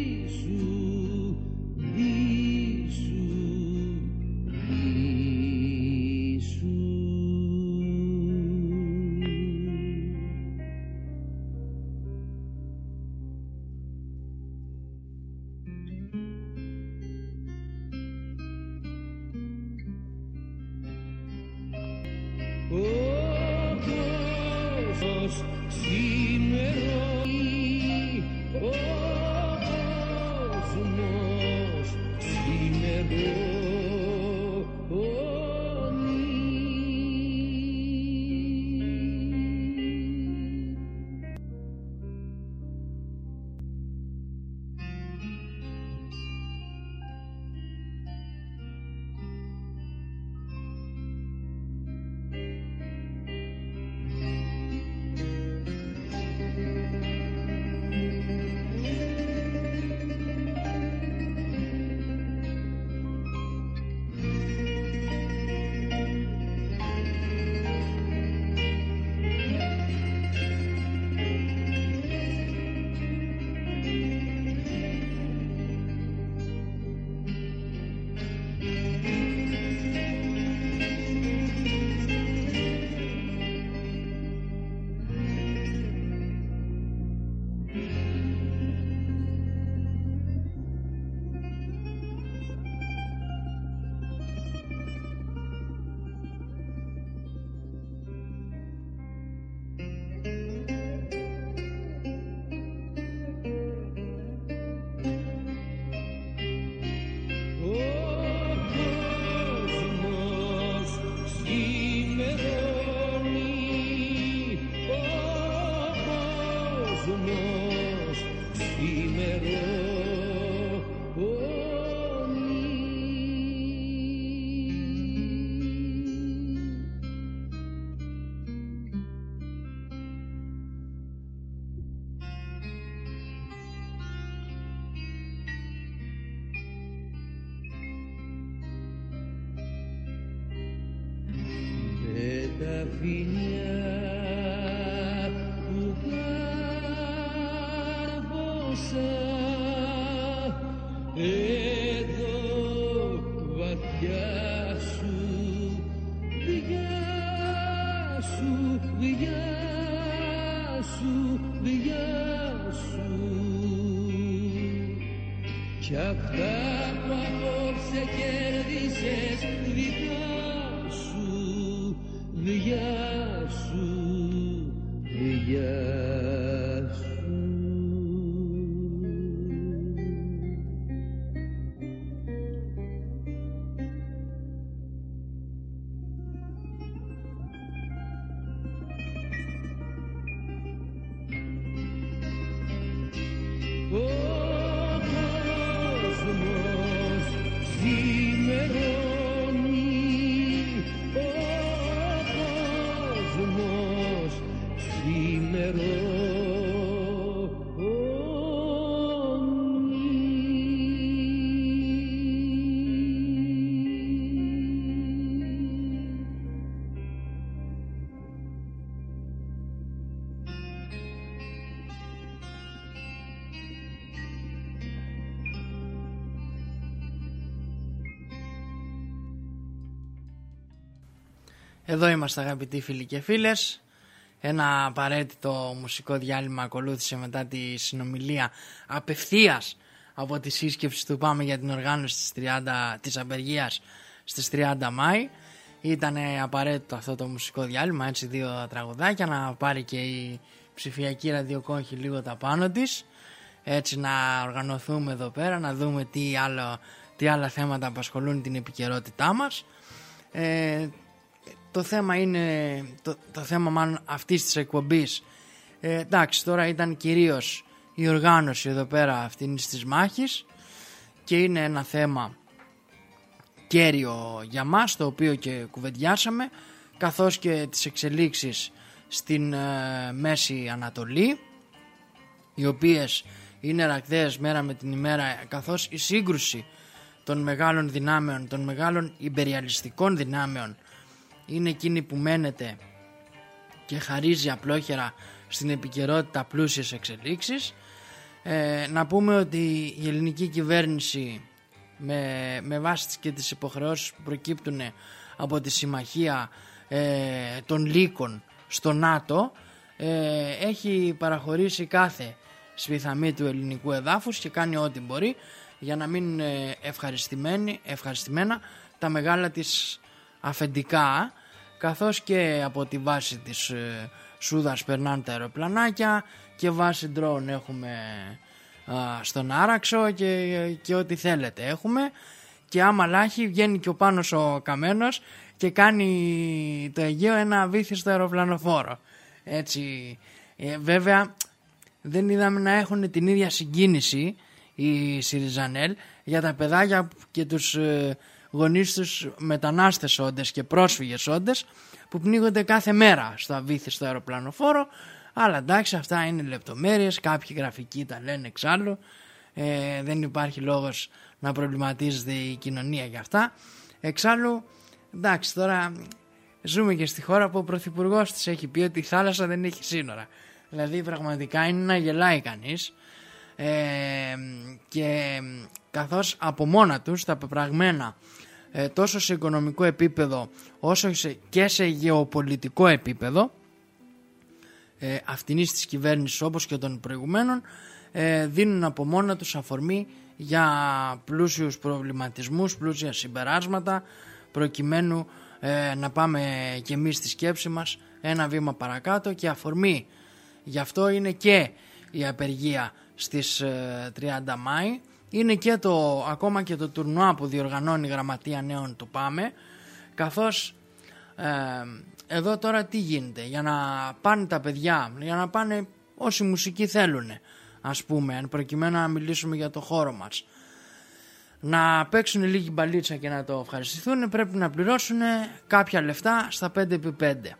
τα φιλιά που κάρβωσα εδώ βαθιά σου, διά σου, διά σου, διά σου, κι αυτά που απόψε κέρδισες δικά σου, διά σου, διά σου. Ο κόσμος ξημερώνει Εδώ είμαστε αγαπητοί φίλοι και φίλες. Ένα απαραίτητο μουσικό διάλειμμα ακολούθησε μετά τη συνομιλία απευθείας από τη σύσκεψη του Πάμε για την οργάνωση της, τριάντα, της απεργίας στις τριάντα Μάη. Ήταν απαραίτητο αυτό το μουσικό διάλειμμα, έτσι δύο τραγουδάκια, να πάρει και η ψηφιακή ραδιοκόγχη λίγο τα πάνω της, έτσι να οργανωθούμε εδώ πέρα, να δούμε τι, άλλο, τι άλλα θέματα απασχολούν την επικαιρότητά μας. Ε, το θέμα είναι, το, το θέμα μάλλον αυτής της εκπομπής, ε, εντάξει, τώρα ήταν κυρίως η οργάνωση εδώ πέρα αυτής της μάχης και είναι ένα θέμα κέριο για μας, το οποίο και κουβεντιάσαμε, καθώς και τις εξελίξεις στην ε, Μέση Ανατολή, οι οποίες είναι ραγδαίες μέρα με την ημέρα, καθώς η σύγκρουση των μεγάλων δυνάμεων, των μεγάλων ιμπεριαλιστικών δυνάμεων είναι εκείνη που μένεται και χαρίζει απλόχερα στην επικαιρότητα πλούσιες εξελίξεις. Ε, να πούμε ότι η ελληνική κυβέρνηση με, με βάση τις και τις υποχρεώσεις που προκύπτουν από τη συμμαχία ε, των λύκων στο ΝΑΤΟ ε, έχει παραχωρήσει κάθε σπιθαμή του ελληνικού εδάφους και κάνει ό,τι μπορεί για να μην ε, ευχαριστημένα τα μεγάλα της αφεντικά, καθώς και από τη βάση της ε, Σούδας περνάνε τα αεροπλανάκια και βάση ντρόουν έχουμε α, στον Άραξο και, και ό,τι θέλετε έχουμε, και άμα λάχει βγαίνει και ο Πάνος ο Καμένος και κάνει το Αιγαίο ένα βύθιστο αεροπλανοφόρο, έτσι. Ε, βέβαια δεν είδαμε να έχουν την ίδια συγκίνηση οι Σιριζανέλ για τα παιδάκια και τους ε, γονείς τους μετανάστες όντες και πρόσφυγες όντες που πνίγονται κάθε μέρα στο αβύθιστο αεροπλανοφόρο. Αλλά εντάξει, αυτά είναι λεπτομέρειες, κάποιοι γραφικοί τα λένε εξάλλου, ε, δεν υπάρχει λόγος να προβληματίζεται η κοινωνία για αυτά. Εξάλλου εντάξει, τώρα ζούμε και στη χώρα που ο πρωθυπουργός της έχει πει ότι η θάλασσα δεν έχει σύνορα. Δηλαδή πραγματικά είναι να γελάει κανείς, ε, και καθώς από μόνα τους τα πεπραγμένα ε, τόσο σε οικονομικό επίπεδο όσο σε, και σε γεωπολιτικό επίπεδο ε, αυτινής της κυβέρνησης όπως και των προηγουμένων ε, δίνουν από μόνα τους αφορμή για πλούσιους προβληματισμούς, πλούσια συμπεράσματα, προκειμένου ε, να πάμε και εμείς στη σκέψη μας ένα βήμα παρακάτω, και αφορμή γι' αυτό είναι και η απεργία στις ε, τριάντα Μάη, είναι και το, ακόμα και το τουρνουά που διοργανώνει η Γραμματεία Νέων του Πάμε, καθώς ε, εδώ τώρα τι γίνεται, για να πάνε τα παιδιά, για να πάνε όσοι μουσική θέλουν, ας πούμε, αν προκειμένου να μιλήσουμε για το χώρο μας, να παίξουν λίγη μπαλίτσα και να το ευχαριστηθούν, πρέπει να πληρώσουν κάποια λεφτά στα πέντε επί πέντε.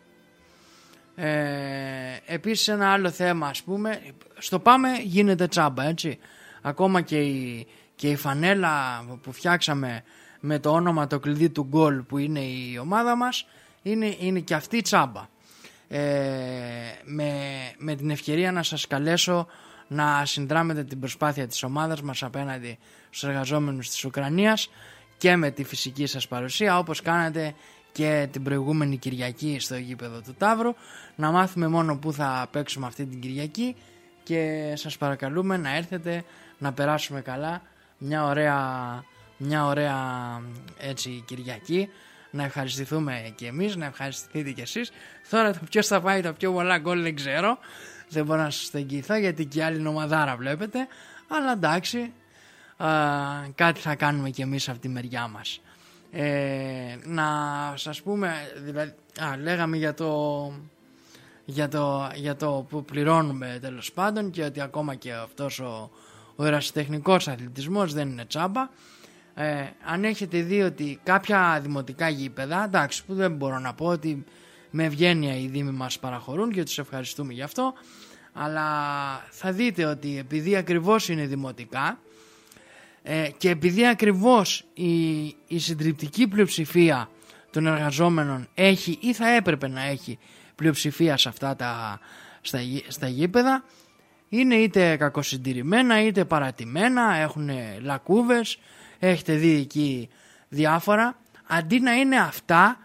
Ε, επίσης ένα άλλο θέμα, ας πούμε, στο Πάμε γίνεται τσάμπα, έτσι. Ακόμα και η, και η φανέλα που φτιάξαμε με το όνομα, το κλειδί του γκολ που είναι η ομάδα μας, είναι, είναι και αυτή τσάμπα. Ε, με, με την ευκαιρία να σας καλέσω να συνδράμετε την προσπάθεια της ομάδας μας απέναντι στους εργαζόμενους της Ουκρανίας και με τη φυσική σας παρουσία, όπως κάνατε και την προηγούμενη Κυριακή στο γήπεδο του Ταύρου. Να μάθουμε μόνο που θα παίξουμε αυτή την Κυριακή και σας παρακαλούμε να έρθετε να περάσουμε καλά μια ωραία, μια ωραία έτσι Κυριακή, να ευχαριστηθούμε και εμείς, να ευχαριστηθείτε και εσείς. Τώρα το ποιος θα πάει τα πιο πολλά γκολ δεν ξέρω, δεν μπορώ να σας το εγγυηθώ γιατί και άλλη νομαδάρα βλέπετε, αλλά εντάξει, α, κάτι θα κάνουμε και εμείς από τη μεριά μας. Ε, να σας πούμε, δηλαδή, α, λέγαμε για το, για, το, για το που πληρώνουμε τέλος πάντων, και ότι ακόμα και αυτός ο, ο ερασιτεχνικός αθλητισμός δεν είναι τσάμπα. Ε, αν έχετε δει ότι κάποια δημοτικά γήπεδα, εντάξει, που δεν μπορώ να πω ότι με ευγένεια οι δήμοι μας παραχωρούν και τους ευχαριστούμε γι' αυτό, αλλά θα δείτε ότι επειδή ακριβώς είναι δημοτικά ε, και επειδή ακριβώς η, η συντριπτική πλειοψηφία των εργαζόμενων έχει ή θα έπρεπε να έχει πλειοψηφία σε αυτά τα, στα, στα γήπεδα, είναι είτε κακοσυντηρημένα είτε παρατημένα, έχουν λακκούβες, έχετε δει εκεί διάφορα, αντί να είναι αυτά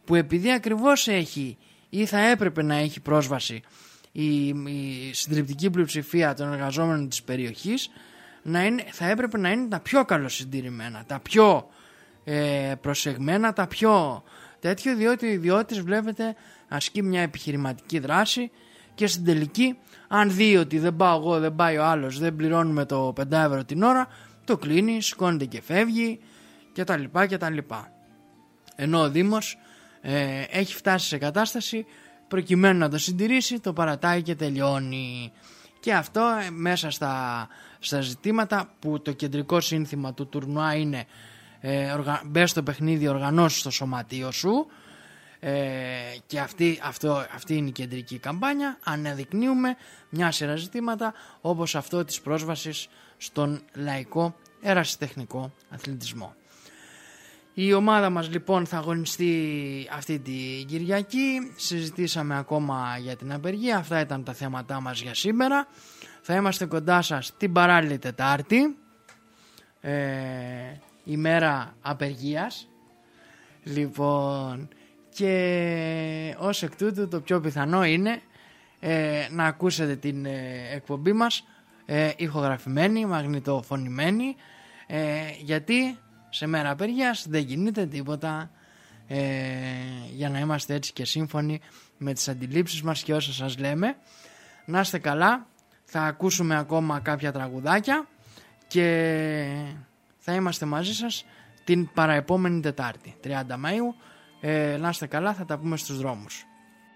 που επειδή ακριβώς έχει ή θα έπρεπε να έχει πρόσβαση η, η συντριπτική πλειοψηφία των εργαζόμενων της περιοχής, να είναι, θα έπρεπε να είναι τα πιο καλοσυντηρημένα, τα πιο ε, προσεγμένα, τα πιο τέτοιο, διότι ο ιδιώτης βλέπετε ασκεί μια επιχειρηματική δράση και στην τελική αν δει ότι δεν πάω εγώ, δεν πάει ο άλλος, δεν πληρώνουμε το πέντε ευρώ την ώρα, το κλείνει, σηκώνεται και φεύγει κτλ. κτλ. Ενώ ο Δήμος ε, έχει φτάσει σε κατάσταση προκειμένου να το συντηρήσει, το παρατάει και τελειώνει. Και αυτό ε, μέσα στα, στα ζητήματα που το κεντρικό σύνθημα του τουρνουά είναι ε, οργα, μπες στο παιχνίδι, οργανώσου στο σωματείο σου, ε, και αυτή, αυτό, αυτή είναι η κεντρική καμπάνια. Αναδεικνύουμε μια σειρά ζητήματα όπως αυτό της πρόσβασης στον λαϊκό ερασιτεχνικό αθλητισμό. Η ομάδα μας λοιπόν θα αγωνιστεί αυτή την Κυριακή. Συζητήσαμε ακόμα για την απεργία. Αυτά ήταν τα θέματά μας για σήμερα. Θα είμαστε κοντά σας την παράλληλη Τετάρτη, ε, ημέρα απεργίας. Λοιπόν, και ως εκ τούτου το πιο πιθανό είναι ε, να ακούσετε την ε, εκπομπή μας ε, ηχογραφημένη, μαγνητοφωνημένη, ε, γιατί σε μέρα απεργίας δεν κινείται τίποτα, ε, για να είμαστε έτσι και σύμφωνοι με τις αντιλήψεις μας και όσα σας λέμε. Να είστε καλά, θα ακούσουμε ακόμα κάποια τραγουδάκια και θα είμαστε μαζί σας την παραεπόμενη Τετάρτη, τριάντα Μαΐου. Ε, να είστε καλά, θα τα πούμε στους δρόμους.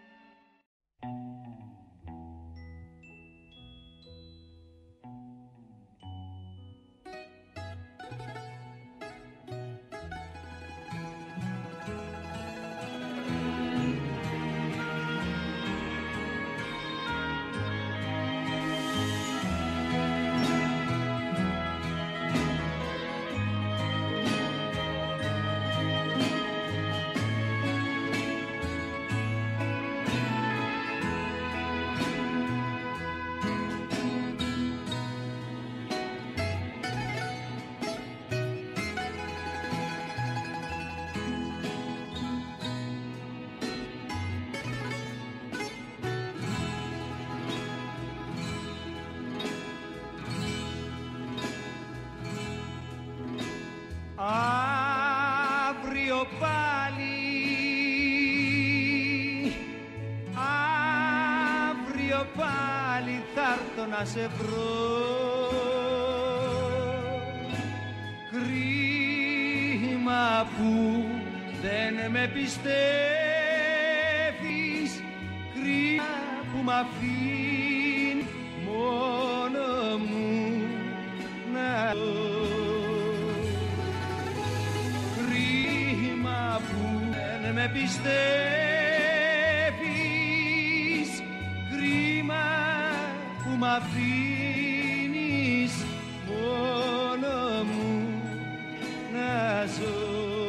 Αύριο πάλι, αύριο πάλι θα έρθω να σε βρω. Κρίμα που δεν με πιστεύεις, κρίμα που μ' αφήνει μόνο μου να ζω. Με πιστεύεις, κρίμα που μ' αφήνεις μόνο μου να ζω.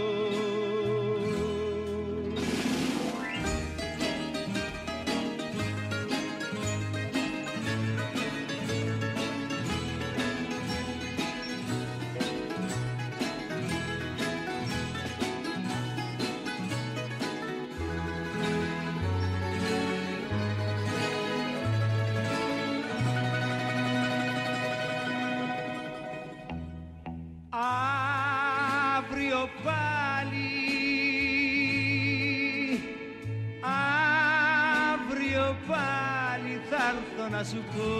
Να σου πω,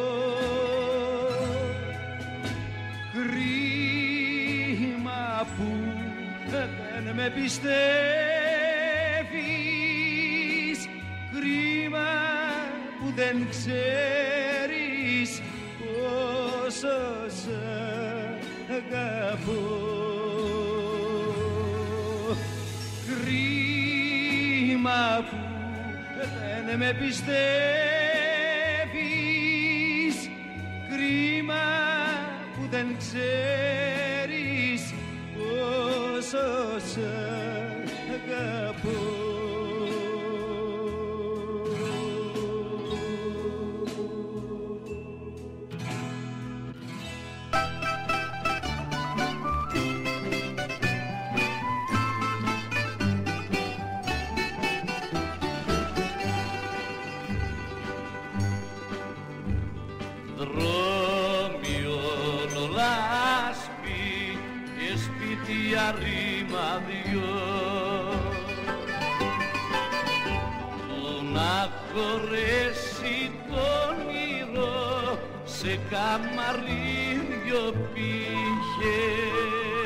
κρίμα που δεν με πιστεύεις, κρίμα που δεν ξέρεις πόσο σε αγαπώ. Κρίμα που δεν με πιστεύεις, κρίμα που δεν ξέρεις πόσο σε αγαπώ. δρόμιο λάσπη και σπίτια ρημαδιό, να χωρέσει το όνειρο σε καμαρίδιο πήγες.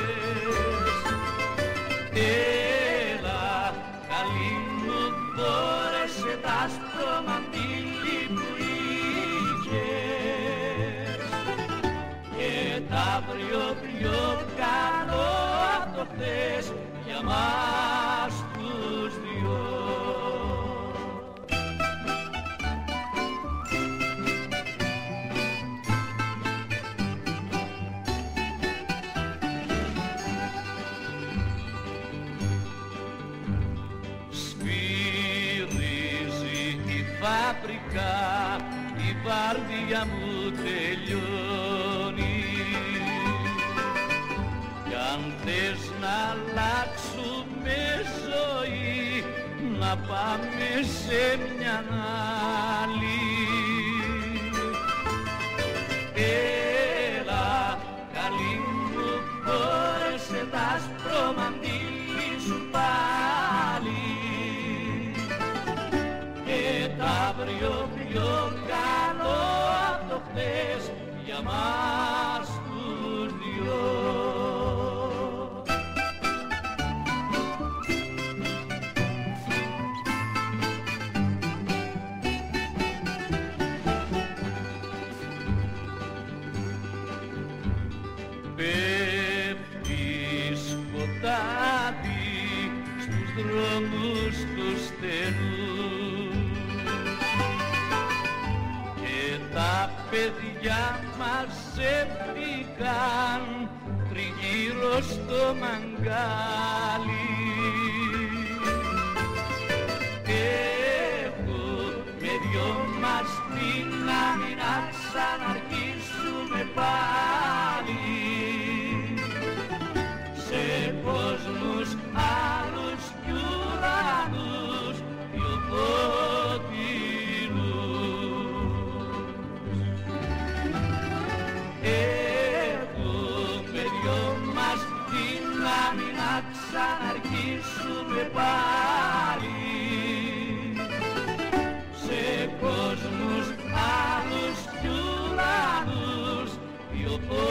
Έλα καλή μου δώρεσαι τ' άσπρο μαντίλι που είχες και τ' αύριο πιο καλό απ' το χθες για μας τους δυο. Φάπρικα, η βάρδια μου τελειώνει κι αν θες να αλλάξουμε ζωή να πάμε σε μια άλλη. Έλα καλή μου φόρεσε τ' άσπρο μαντίλι σου πάλι και τ' αύριο πιο καλό απ' το χθες για μας τους δυο. Πέφτει σκοτάδι στους δρόμους τους στενούς και τα παιδιά μαζεύτηκαν τριγύρω στο μαγκάλι. Έχουμε δυο μας δύναμη να ξαναρχίσουμε πάλι σε κόσμους άλλους κι ουρανούς πιο κοντινούς. Έχουμε δυο μας δύναμη να ξαναρχίσουμε πάλι σε κόσμους άλλους κι ουρανούς πιο κοντινούς.